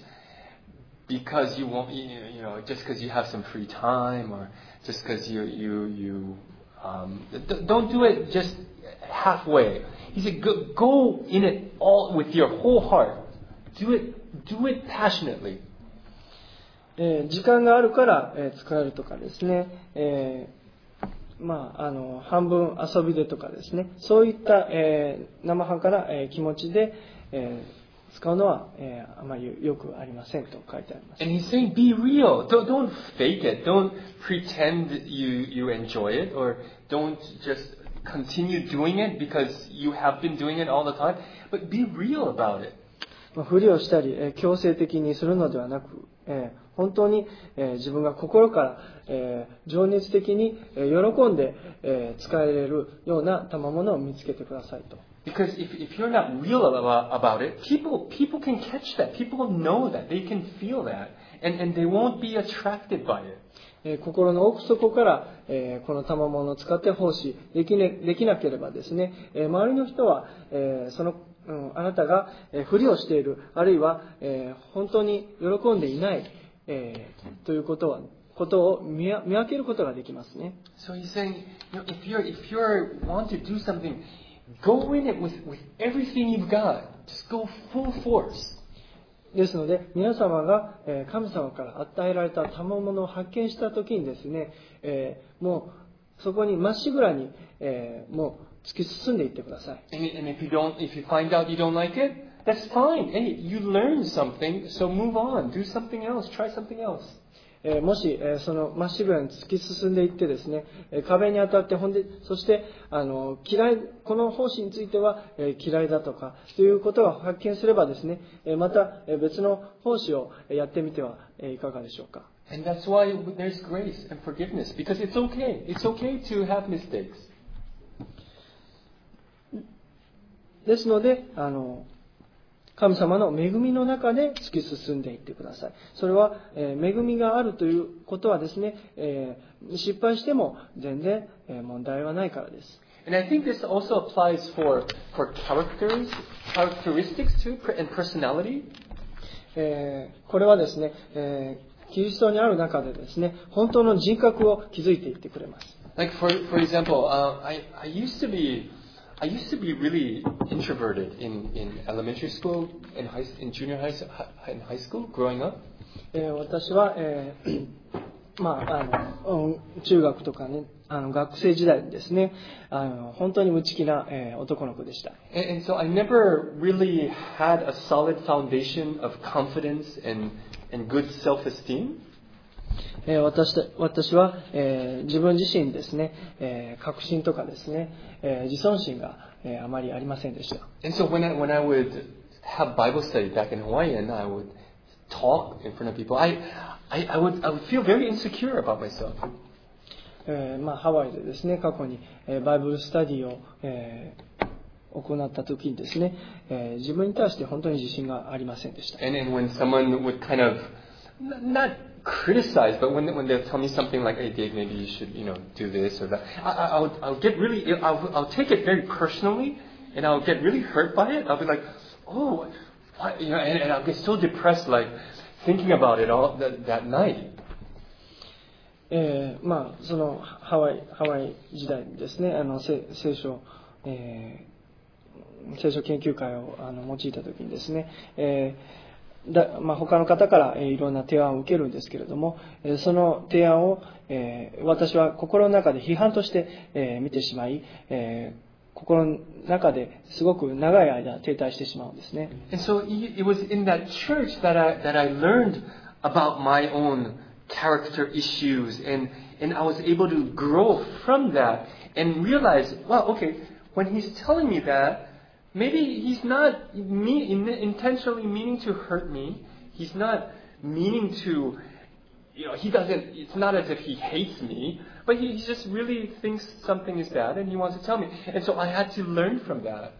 [SPEAKER 1] just.Because you won't, you know, just because you have some free time, or just because you you you um, don't do it just halfway. He said, go, go in it all with your whole heart. Do it, do it passionately.
[SPEAKER 2] えー、時間があるから、えー、使えるとかですね。えー、まああの半分遊びでとかですね。そういった、えー、生半可な、えー、気持ちで。えー使うのは、えー、あまりよくありませんと書いてあります。
[SPEAKER 1] And he's saying, be real. Don't, don't fake it. Don't pretend you, you enjoy it, or don't just continue doing it because you have been doing it all the time. But be real about it.
[SPEAKER 2] ふりをしたり、えー、強制的にするのではなく、えー、本当に、えー、自分が心から、えー、情熱的に、えー、喜んで、えー、使えれるような賜物を見つけてくださいと。
[SPEAKER 1] Because if, if you're not real about, about it, people, people can catch that. People know that. They can feel that. And, and they won't be attracted by it.
[SPEAKER 2] えー、心の奥底から、えー、この賜物を使って奉仕でき、ね、できなければですね、えー、周りの人は、えー、その、うん、あなたが、えー、ふりをしている、あるいは、えー、本当に喜んでいない、えー、ということは、ことを見分けることができますね。
[SPEAKER 1] So he's saying, you know, if you're, if you're want to do something,Go in it with, with everything you've got. Just go full force.
[SPEAKER 2] ですので、皆様が神様から与えられた賜物を発見したときにですね、えー、もうそこにまっしぐらに、えー、もう突き進んでいってください。
[SPEAKER 1] And, and if you don't, if you find out you don't like it, that's fine. Hey, you learned something, so move on. Do something else. Try something else.
[SPEAKER 2] えー、もし、えー、そのまっしぐらに突き進んでいってですね、えー、壁に当たって、ほんで、そして、あの、嫌い、この奉仕については、えー、嫌いだとか、ということが発見すればですね、えー、また、えー、別の奉仕をやってみては、えー、いかがでしょうか。
[SPEAKER 1] And that's why there's grace and forgiveness, because it's okay. It's okay to have mistakes.
[SPEAKER 2] ですので、あの、神様の恵みの中で突き進んでいってください。それは、えー、恵みがあるということはですね、えー、失敗しても全然、えー、問題はないからです。
[SPEAKER 1] And I think this also applies for, for characters, characteristics too, and personality.
[SPEAKER 2] えー、これはですね、えー、キリストにある中でですね、本当の人格を築いていってくれます。
[SPEAKER 1] Like for, for example, uh, I, I used to be I used to be really introverted in, in elementary school, in, high, in junior high, in high school, growing up.
[SPEAKER 2] えー、私は、えーまあ、あの中学とかね、あの学生時代にですね、あの本当に内気な、えー、男の子でした。
[SPEAKER 1] And, and so I never really had a solid foundation of confidence and, and good self-esteem.
[SPEAKER 2] えー、私, 私は、えー、自分自身ですね、えー、確信とかですね、えー、自尊心が、えー、あまりありませんでした。
[SPEAKER 1] And so when I, when I would have Bible study back in Hawaii and I would talk in front of people, I, I, I, would, I would feel very insecure about myself.
[SPEAKER 2] えーまあ、ハワイでですね、過去に、えー、バイブルスタディを、えー、行った時にですね、えー、自分に対して本当に自信がありませんでした。
[SPEAKER 1] And, and when someone would kind of not criticize, but when when they'll tell me something like, "Hey, Dave, maybe you should, you know, do this or that," I, I, I'll, I'll get really, I'll, I'll take it very personally, and I'll get really hurt by it. I'll be like, "Oh, what?" You know, and, and I'll get so depressed, like thinking about it all that, that night.
[SPEAKER 2] えー、まあそのハワイハワイ時代にですね、あの聖書、えー、聖書研究会をあの用いた時にですね、えーだまあ、他の方から、えー、いろんな提案を受けるんですけれども、えー、その提案を、えー、私は心の中で批判として、えー、見てしまい、えー、心の中ですごく長い間停滞してしまうんですね。
[SPEAKER 1] And so it was in that church that I that I learned about my own character issues, and and I was able to grow from that and realize, wow, okay, when he's telling me that.Maybe he's not mean, intentionally meaning to hurt me. He's not meaning to, you know, he doesn't, it's not as if he hates me, but he just really thinks something is bad and he wants to tell me. And so I had to learn from that.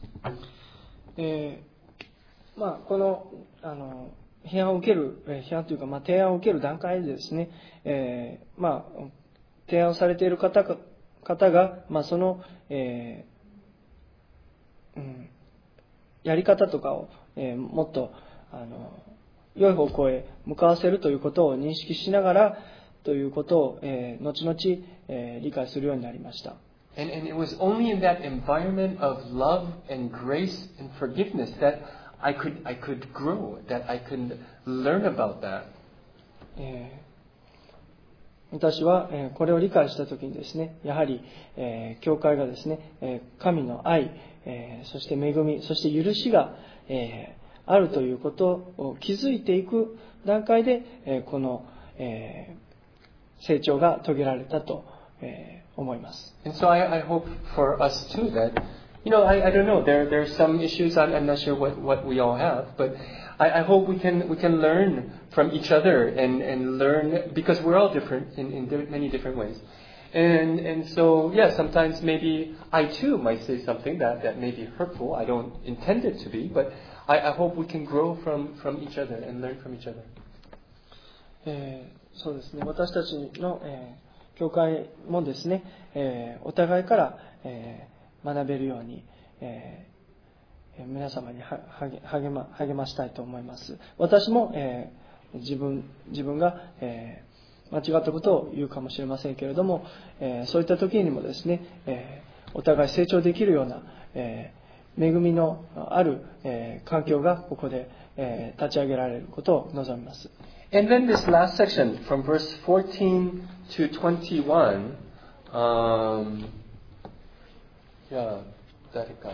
[SPEAKER 2] えー、まあ、この、あの、批判を受ける、批判というか、まあ、提案を受ける段階でですね、えー、まあ、提案されている方が、方がまあ、その、えーうん、やり方とかを、えー、もっとあの良い方向へ向かわせるということを認識しながらということを、えー、後々、えー、理解するようになりました。
[SPEAKER 1] And, and it was only in that environment of love and grace and forgiveness that I could, I could grow, that I could learn about that.
[SPEAKER 2] えー私はこれを理解したときにですね、やはり教会がですね、神の愛、そして恵み、そして許しがあるということを気づいていく段階で、この成長が遂げられたと思います。
[SPEAKER 1] And so I, I hope for us too that, you know, I, I don't know, there, there are some issues, I'm, I'm not sure what, what we all have, but I, I hope we can, we can learn from each other and, and learn, because we're all different in, in many different ways. And, and so, yeah, sometimes maybe I too might say something that, that may be hurtful. I don't intend it to be, but I, I hope we can grow from, from each other and learn from each other.
[SPEAKER 2] えー、そうですね。私たちの、えー、教会もですね、えー、お互いから、えー、学べるように、えー皆様に励ま、励ましたいと思います。私も、えー、自分、自分が、えー、間違ったことを言うかもしれませんけれども、えー、そういった時にもですね、えー、お互い成長できるような、えー、 恵みのある、えー、環境がここで、えー、立ち上げられることを望みます。
[SPEAKER 1] And then this last section, from verse fourteen to twenty-one, um, yeah, 誰か、um,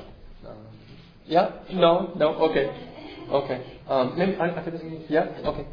[SPEAKER 1] yeah, no, no, okay, okay. Um, maybe, I, I could, yeah, okay.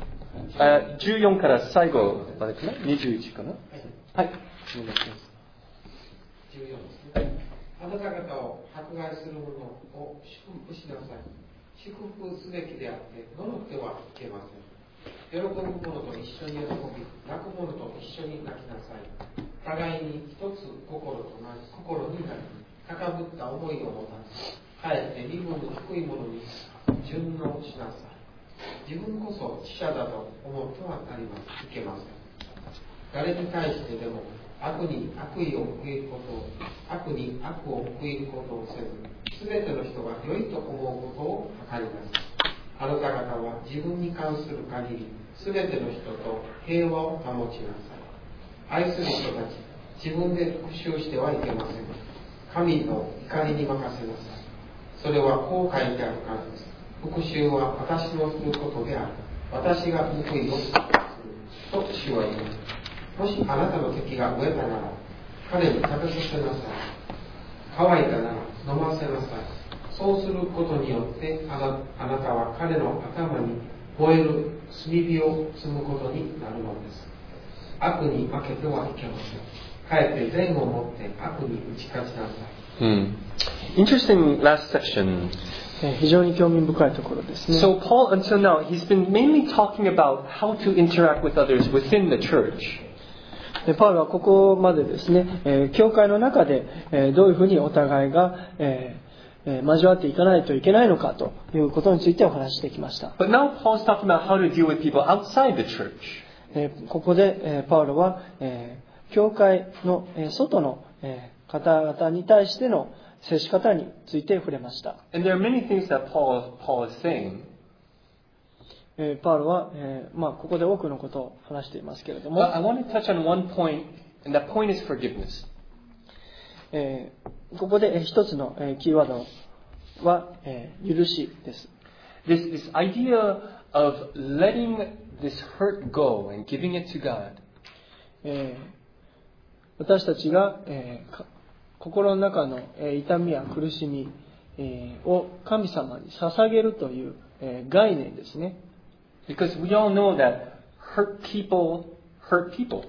[SPEAKER 1] Uh, じゅうよんから最後までかな ?にじゅういちかなはい。お願いします。
[SPEAKER 5] じゅうよんですね。はい。あなた方を迫害する者を祝福しなさい。祝福すべきであって、呪ってはいけません。喜ぶ者と一緒に喜び、泣く者と一緒に泣きなさい。互いに一つ心となり、心になり、高ぶった思いを持たず、かえって身分の低い者に順応しなさい。自分こそ知者だと思ってはなりませんいけません。誰に対してでも悪に悪意を報いることを悪に悪を報いることをせず、すべての人が良いと思うことを図ります。あなた方は自分に関する限り、すべての人と平和を保ちなさい。愛する人たち、自分で復讐してはいけません。神の怒りに任せなさい。それはこう書いてあるからです。復讐は私のすることである。私が報いをすると主は言います。もしあなたの敵が飢えたなら、彼に食べさせなさい。乾いたなら飲ませなさい。そうすることによってあな、あなたは彼の頭に燃える炭火を積むことになるのです。悪に負けてはいけません。かえって善をもって悪に打ち勝ちなさい。
[SPEAKER 1] Hmm. Interesting last section.
[SPEAKER 2] 非常に興味深いところですね。
[SPEAKER 1] So Paul, until now, he's been mainly talking about how to interact with others within the church.
[SPEAKER 2] パウロはここまでですね、えー、教会の中で、えー、どういうふうにお互いが、えーえー、交わっていかないといけないのかということについてお話してきました。
[SPEAKER 1] But now Paul's talking about how to deal with people outside the church.
[SPEAKER 2] えー、ここで、えー、パウロは、えー、教会の、えー、外の、えー、方々に対しての接し方について触れました。
[SPEAKER 1] And there are many things that Paul, Paul is saying.
[SPEAKER 2] えー、パウロは、えーまあ、ここで多くのことを話していますけれども、
[SPEAKER 1] But I want to touch on one point, and that point is forgiveness.
[SPEAKER 2] えー、ここで一つの、えー、キーワードは、えー、許しです。
[SPEAKER 1] This, this idea of letting this hurt go and giving it to God.
[SPEAKER 2] えー、私たちが、えー、心の中の、えー、痛みや苦しみ、えー、を神様に捧げるという、えー、概念ですね。
[SPEAKER 1] Because we all know that hurt people hurt people.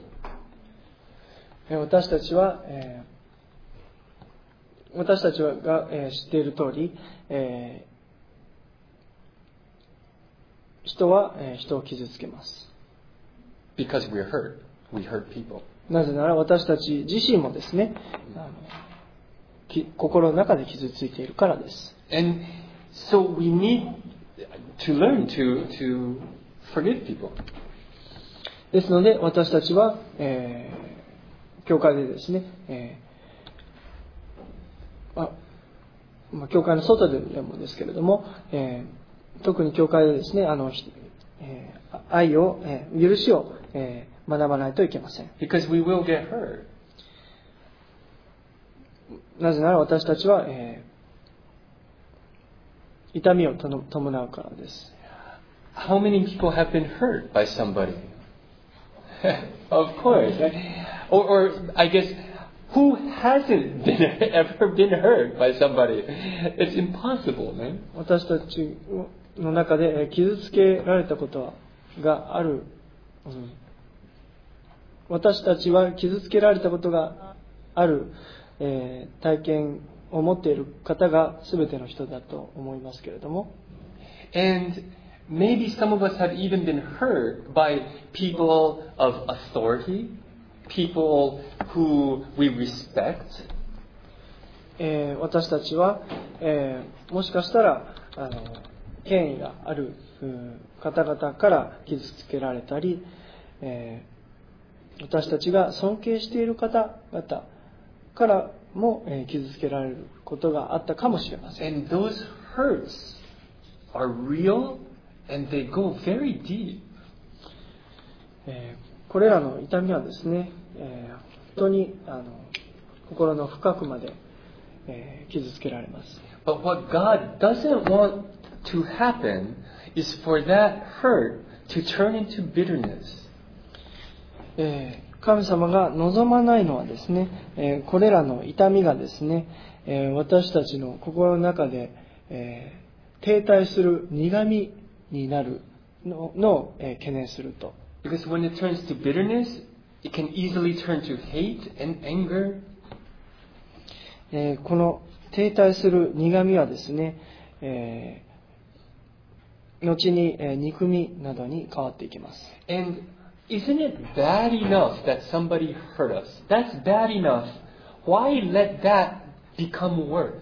[SPEAKER 2] 私たちは、えー、私たちが、えー、知っている通り、えー、人は、えー、人を傷つけます。
[SPEAKER 1] Because we're hurt, we hurt people.
[SPEAKER 2] なぜなら私たち自身もですね、あの心の中で傷ついているからです。
[SPEAKER 1] And so we need to learn to, to forgive people.
[SPEAKER 2] ですので私たちは、えー、教会でですね、えーあまあ、教会の外でもですけれども、えー、特に教会でですね、あの、えー、愛を、えー、許しを、えー、学ばないといけません。
[SPEAKER 1] Because we will get hurt.
[SPEAKER 2] なぜなら私たちは、えー、痛みを伴うからです。
[SPEAKER 1] How many people have been hurt by somebody? Of course. Or, or I guess, who hasn't been, ever been hurt by somebody? It's impossible, man.
[SPEAKER 2] 私たちの中で傷つけられたことがある、うん、私たちは傷つけられたことがある、えー、体験を持っている方が全ての人だと思いますけれども、
[SPEAKER 1] And maybe some of us have even been hurt by people of authority, people who we respect.
[SPEAKER 2] えー、私たちは、えー、もしかしたらあの権威がある方々から傷つけられたり、えー、私たちが尊敬している方々からも、えー、傷つけられることがあったかもしれません。
[SPEAKER 1] And those hurts are real and they go very deep.
[SPEAKER 2] えー、これらの痛みはですね、えー、本当にあの心の深くまで、 えー傷つけられます。
[SPEAKER 1] But what God doesn't want to happen is for that hurt to turn into bitterness.
[SPEAKER 2] えー神様が望まないのはですね、えーこれらの痛みがですね、えー私たちの心の中で、えー停滞する苦みになるのを、えー懸念すると。
[SPEAKER 1] Because when it turns to bitterness, it can easily turn to hate and anger.
[SPEAKER 2] えーこの停滞する苦みはですね、えー後に、えー憎みなどに変わっていきます。
[SPEAKER 1] And isn't it bad enough that somebody hurt us? That's bad enough. Why let that become worse?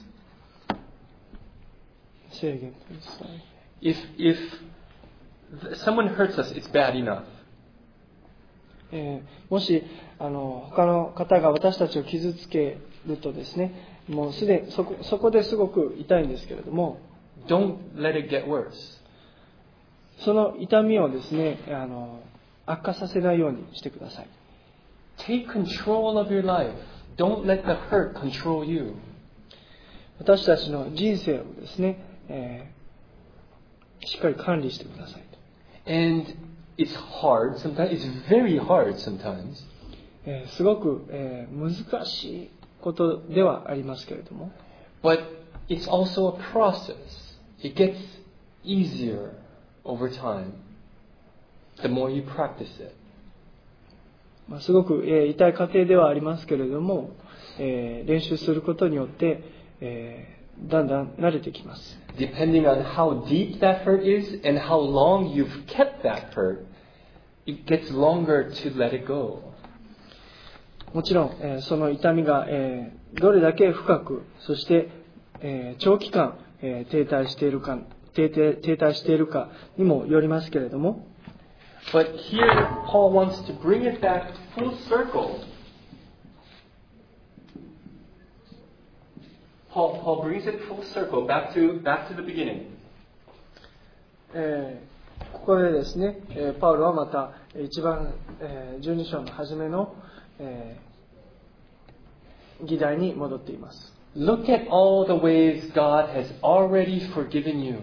[SPEAKER 2] Say again, please. Sorry.
[SPEAKER 1] If if th- someone hurts us, it's bad enough.
[SPEAKER 2] えーもしあの他の方が私たちを傷つけるとですね、もうすでにそこ、そこですごく痛いんですけれども、
[SPEAKER 1] Don't let it get worse.
[SPEAKER 2] その痛みをですね、あの悪化させないようにしてください。
[SPEAKER 1] Take control of your life. Don't let the hurt control you.
[SPEAKER 2] 私たちの人生をですね、えーしっかり管理してくださいと。
[SPEAKER 1] And it's hard sometimes. It's very hard sometimes.
[SPEAKER 2] えーすごく、えー難しいことではありますけれども、
[SPEAKER 1] But it's also a process. It gets easier over time. The more you practice it.
[SPEAKER 2] まあ、すごく、えー痛い過程ではありますけれども、えー練習することによって、えーだんだん慣れてきます。
[SPEAKER 1] Depending on how deep that hurt is and how long you've kept that hurt, it gets longer to let it go.
[SPEAKER 2] もちろん、えーその痛みが、えーどれだけ深く、そして、えー長期間、えー停滞しているか、停滞、停滞しているかにもよりますけれども、
[SPEAKER 1] But here, Paul wants to bring it back full circle. Paul, Paul brings it full circle back to, back to the beginning.
[SPEAKER 2] えーここでですね、えーパウロはまた一番、えーじゅうに章の初めの、えー議題に戻っています。
[SPEAKER 1] Look at all the ways God has already forgiven you.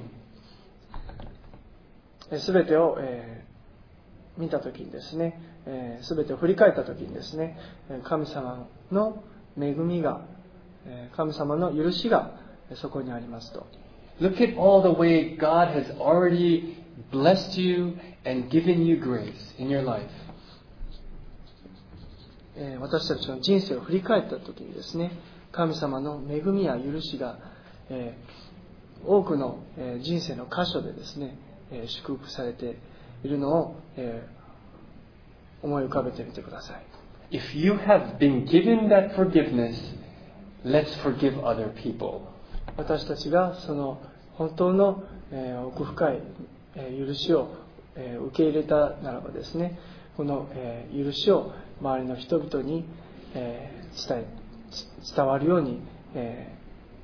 [SPEAKER 2] すべてを、えー見たときにですね、すべてを振り返ったときにですね、えー神様の恵みが、えー神様の許しがそこにありますと。
[SPEAKER 1] Look at all the way God has already blessed you and given you grace in your life.
[SPEAKER 2] えー私たちの人生を振り返ったときにですね、神様の恵みや許しが、えー多くの、えー人生の箇所でですね、えー祝福されているのを、えー思い浮かべてみてください。
[SPEAKER 1] If you have been given that forgiveness, let's forgive other people.
[SPEAKER 2] 私たちがその本当の、えー奥深い、えー許しを、えー受け入れたならばですね、この、えー許しを周りの人々に、えー伝え伝わるように、え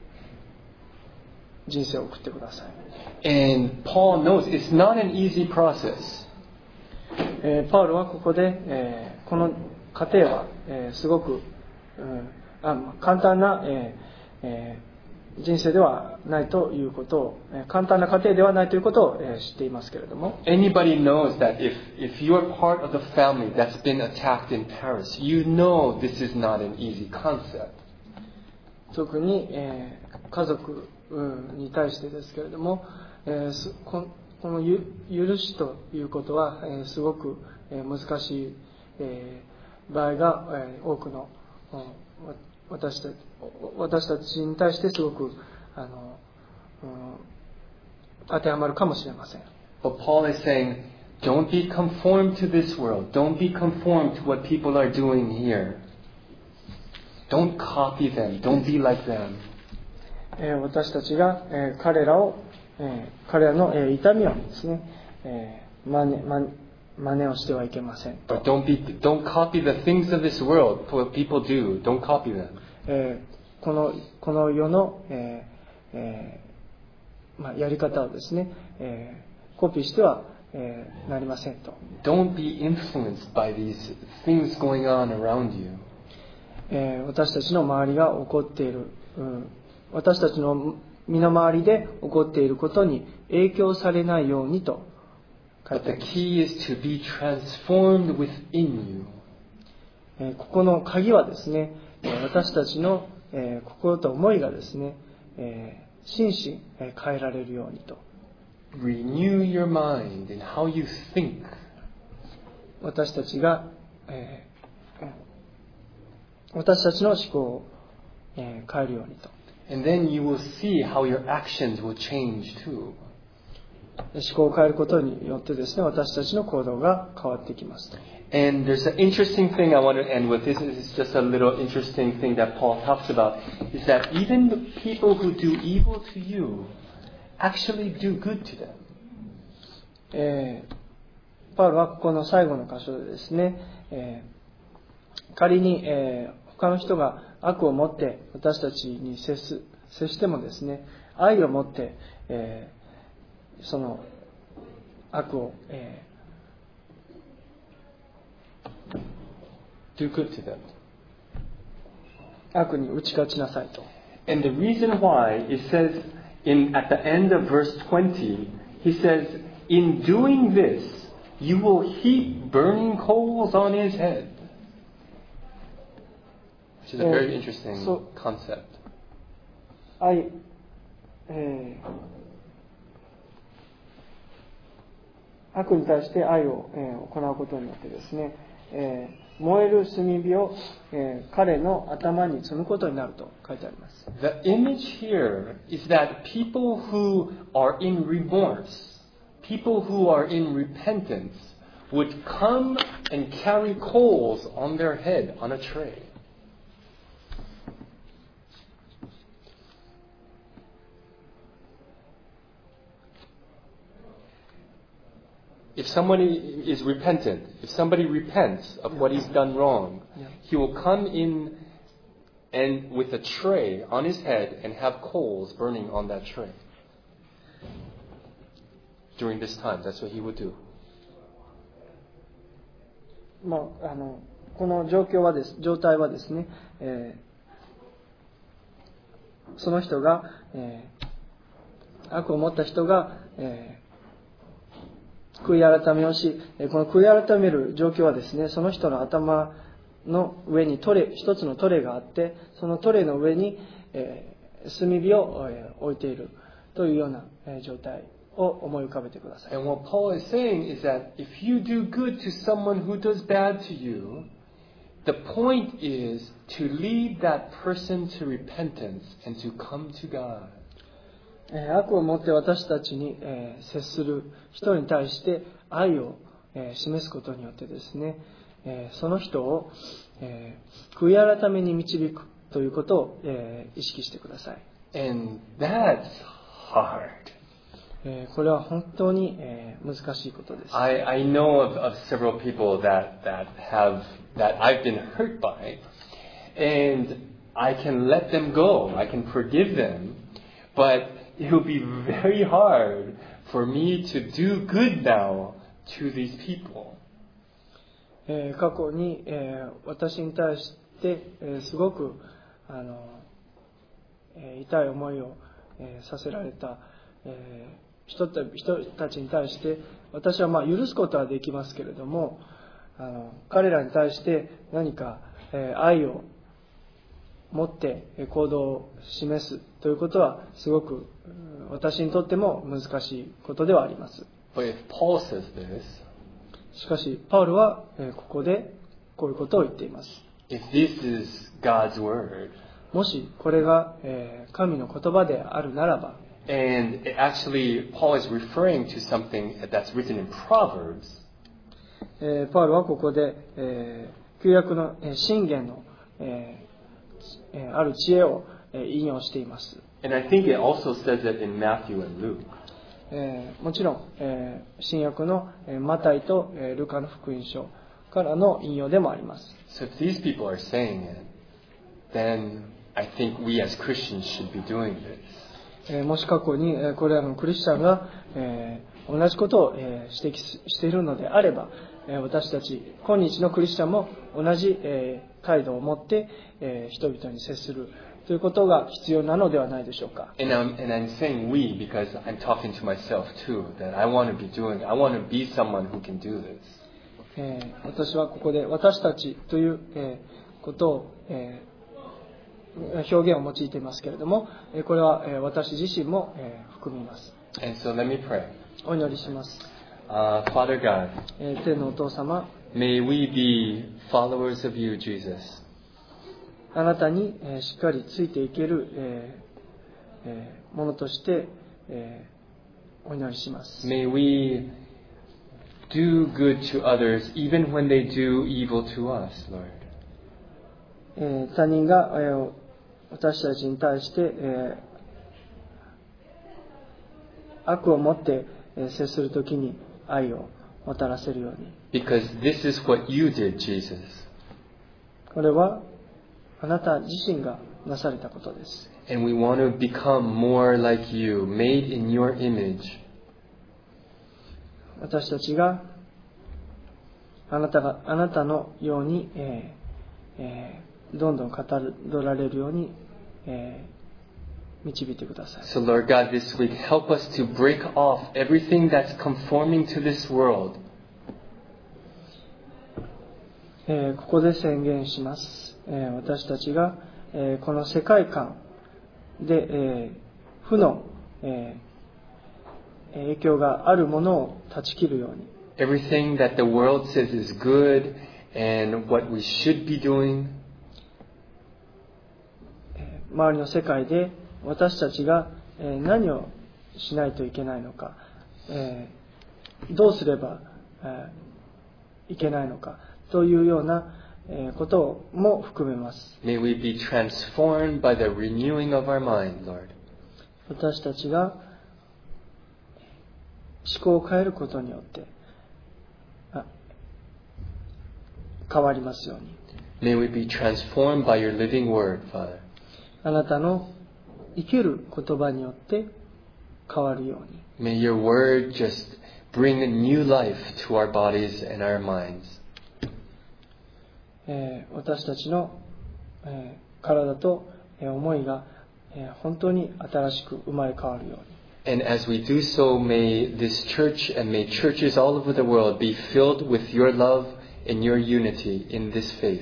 [SPEAKER 2] ー人生を送ってください。
[SPEAKER 1] And Paul knows it's not an easy process.
[SPEAKER 2] えーパウロはここで、えーこの過程は、えーすごく、うんあ簡単な、えーえー人生ではないということを、えー簡単な過程ではないということを、えー知っていますけれども、
[SPEAKER 1] Anybody knows that if, if you're part of the family that's been attacked in Paris, you know this is not an easy concept.
[SPEAKER 2] 特に、えー家族うんに対してですけれども、えーすここのゆ許しということは、えーすごく、えー難しい、えー場合が、えー多くの、うんわ私たち私たちに対してすごくあの、うん当てはまるかもしれません。
[SPEAKER 1] But Paul is saying, don't be conformed to this world. Don't be conformed to what people are doing here. Don't copy them. Don't be like them.
[SPEAKER 2] えー私たちが、えー彼らを、えー彼らの、えー痛みをですね、えー真似真似真似をしてはいけません。
[SPEAKER 1] Or don't be, don't copy the things of this world. What people do, don't copy them.
[SPEAKER 2] えーこのこの世の、えーえーまあ、やり方をですね、えーコピーしては、えーなりませんと。
[SPEAKER 1] Don't be influenced by these things going on around you.
[SPEAKER 2] えー私たちの周りが起こっているうん、私たちの身の回りで起こっていることに影響されないようにと書い
[SPEAKER 1] But
[SPEAKER 2] てあ
[SPEAKER 1] the
[SPEAKER 2] ります。
[SPEAKER 1] key is to be transformed within you.
[SPEAKER 2] えーここの鍵はですね、えー私たちの、えー心と思いがですね、えー心身、えー変えられるようにと。
[SPEAKER 1] Renew your mind in how you think.
[SPEAKER 2] 私たちが、えー私たちの思考を、えー変えるようにと。
[SPEAKER 1] And then you will see how your actions will change too.
[SPEAKER 2] 思考を変えることによってですね、私たちの行動が変わってきますと。
[SPEAKER 1] And there's an interesting thing I want to end with. This is just a little interesting thing that Paul talks about. Is that even the people who do evil to you actually do good to them.
[SPEAKER 2] えーパウロはここの最後の箇所でですね、えー仮に、えー他の人が悪を持って私たちに接す接してもですね、愛を持って、えーその悪を、えー
[SPEAKER 1] Do good to them.
[SPEAKER 2] 悪に打ち勝ちなさいと。
[SPEAKER 1] And the reason why, it says in at the end of verse twenty, he says, in doing this, you will heap burning coals on his head. Which is a very interesting
[SPEAKER 2] So-
[SPEAKER 1] concept.
[SPEAKER 2] 愛、えー悪に対して愛を、えー行うことによってですね、えー燃える炭火を、えー彼の頭に積むことになると書いてあります。
[SPEAKER 1] The image here is that people who are in remorse, people who are in repentance, would come and carry coals on their head on a tray. If somebody is repentant, if somebody repents of what he's done wrong,
[SPEAKER 2] Yeah.
[SPEAKER 1] he will come in and with a tray on his head and have coals burning on that tray. During this time, that's what he would do.
[SPEAKER 2] まあ、あのこの状況はです状態はですね、えーその人が、えー悪を持った人が、えー悔い改めをし、えーこの悔い改める状況はですね、その人の頭の上にトレ一つのトレがあって、そのトレの上に、えー炭火を、えー置いているというような、えー状態を思い浮かべてください。
[SPEAKER 1] And what Paul is saying is that if you do good to someone who does bad to you, the point is to lead that person to repentance and to come to God.
[SPEAKER 2] えー悪をもって私たちに、えー接する人に対して愛を、えー示すことによってですね、えーその人を、えー悔い改めに導くということを、えー意識してください。
[SPEAKER 1] And that's hard.
[SPEAKER 2] えーこれは本当に、えー難しいことです。
[SPEAKER 1] I, I know of, of several people that, that have that I've been hurt by, and I can let them go. I can forgive them, but it will be very hard for me to do good now to these people.
[SPEAKER 2] えー過去に、えー私に対して、えーすごくあの、えー痛い思いを、えーさせられた、えー人た人たちに対して私はまあ許すことはできますけれども、あの彼らに対して何か、えー愛を持って行動を示すということはすごくうん私にとっても難しいことではあります。
[SPEAKER 1] But if Paul says this,
[SPEAKER 2] しかしパウロはえーここでこういうことを言っています。
[SPEAKER 1] if this is God's word,
[SPEAKER 2] もしこれがえー神の言葉であるならば、
[SPEAKER 1] and it actually Paul is referring to something that's written in Proverbs,
[SPEAKER 2] えーパウロはここで、えー旧約のえー箴言の、えーえーある知恵をえー引用しています。
[SPEAKER 1] and I think it also says it in Matthew and Luke.
[SPEAKER 2] えーもちろん、えー新約のえーマタイとえールカの福音書からの引用でもあります。
[SPEAKER 1] So if these people are saying it, then I think we as Christians should be doing this.
[SPEAKER 2] えーもし過去にえーこれらのクリスチャンがえー同じことをえー指摘しているのであれば、えー私たち今日のクリスチャンも同じえー態度を持ってえー人々に接するということが必要なのではないでしょうか。
[SPEAKER 1] And I'm, and I'm saying we because I'm talking to myself too, that I want to be doing, I want to be someone who can do this.
[SPEAKER 2] えー私はここで私たちという、えーことを、えー表現を用いていますけれども、えーこれは、えー私自身も、えー含みます。
[SPEAKER 1] And so let me pray.
[SPEAKER 2] お祈りします。
[SPEAKER 1] Uh, Father God,
[SPEAKER 2] えー天のお父様、
[SPEAKER 1] may we be followers of you, Jesus.
[SPEAKER 2] あなたに、えーしっかりついていける、えーえーものとして、えーお祈りします。
[SPEAKER 1] May we do good to others even when they do evil to us, Lord.
[SPEAKER 2] えー他人が、えー私たちに対して、えー悪を持って、えー接するときに愛をもたらせるように。
[SPEAKER 1] Because this is what you did, Jesus.
[SPEAKER 2] これはあなた自身がなされたことです。
[SPEAKER 1] And we want to become more like you, made in your image.
[SPEAKER 2] 私たちがあなたがあなたのように、えーえーどんどん語られるように、えー導いてください。
[SPEAKER 1] So Lord God, this week, help us to break off everything that's conforming to this world.
[SPEAKER 2] えーここで宣言します。えー私たちが、えーこの世界観で、えー負の、えー影響があるものを断ち切るように、
[SPEAKER 1] Everything that the world says is good and what we should be doing.
[SPEAKER 2] えー周りの世界で私たちが、えー何をしないといけないのか、えーどうすれば、えーいけないのかというような、えーことも含めます。
[SPEAKER 1] May we be transformed by the renewing of our mind, Lord.
[SPEAKER 2] 私たちが思考を変えることによってあ変わりますように。
[SPEAKER 1] May we be transformed by your living word, Father.
[SPEAKER 2] あなたの生きる言葉によって変わるように。
[SPEAKER 1] May your word just bring a new life to our bodies and our minds.
[SPEAKER 2] えー私たちの、えー体と、えー思いが、えー本当に新しく生まれ変わるように。
[SPEAKER 1] And as we do so, may this church and may churches all over the world be filled with your love and your unity in this faith.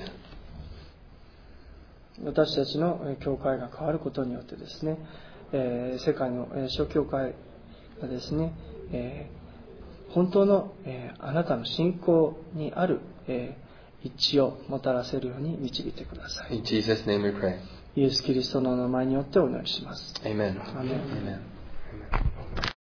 [SPEAKER 2] 私たちのえー教会が変わることによってですね、えー世界のえー諸教会がですね、えー本当のえーあなたの信仰にあるえー一致をもたらせるように導いてください。
[SPEAKER 1] In Jesus' name we pray.
[SPEAKER 2] イエス・キリストの名前によってお祈りします。
[SPEAKER 1] Amen.
[SPEAKER 2] Amen.
[SPEAKER 1] Amen.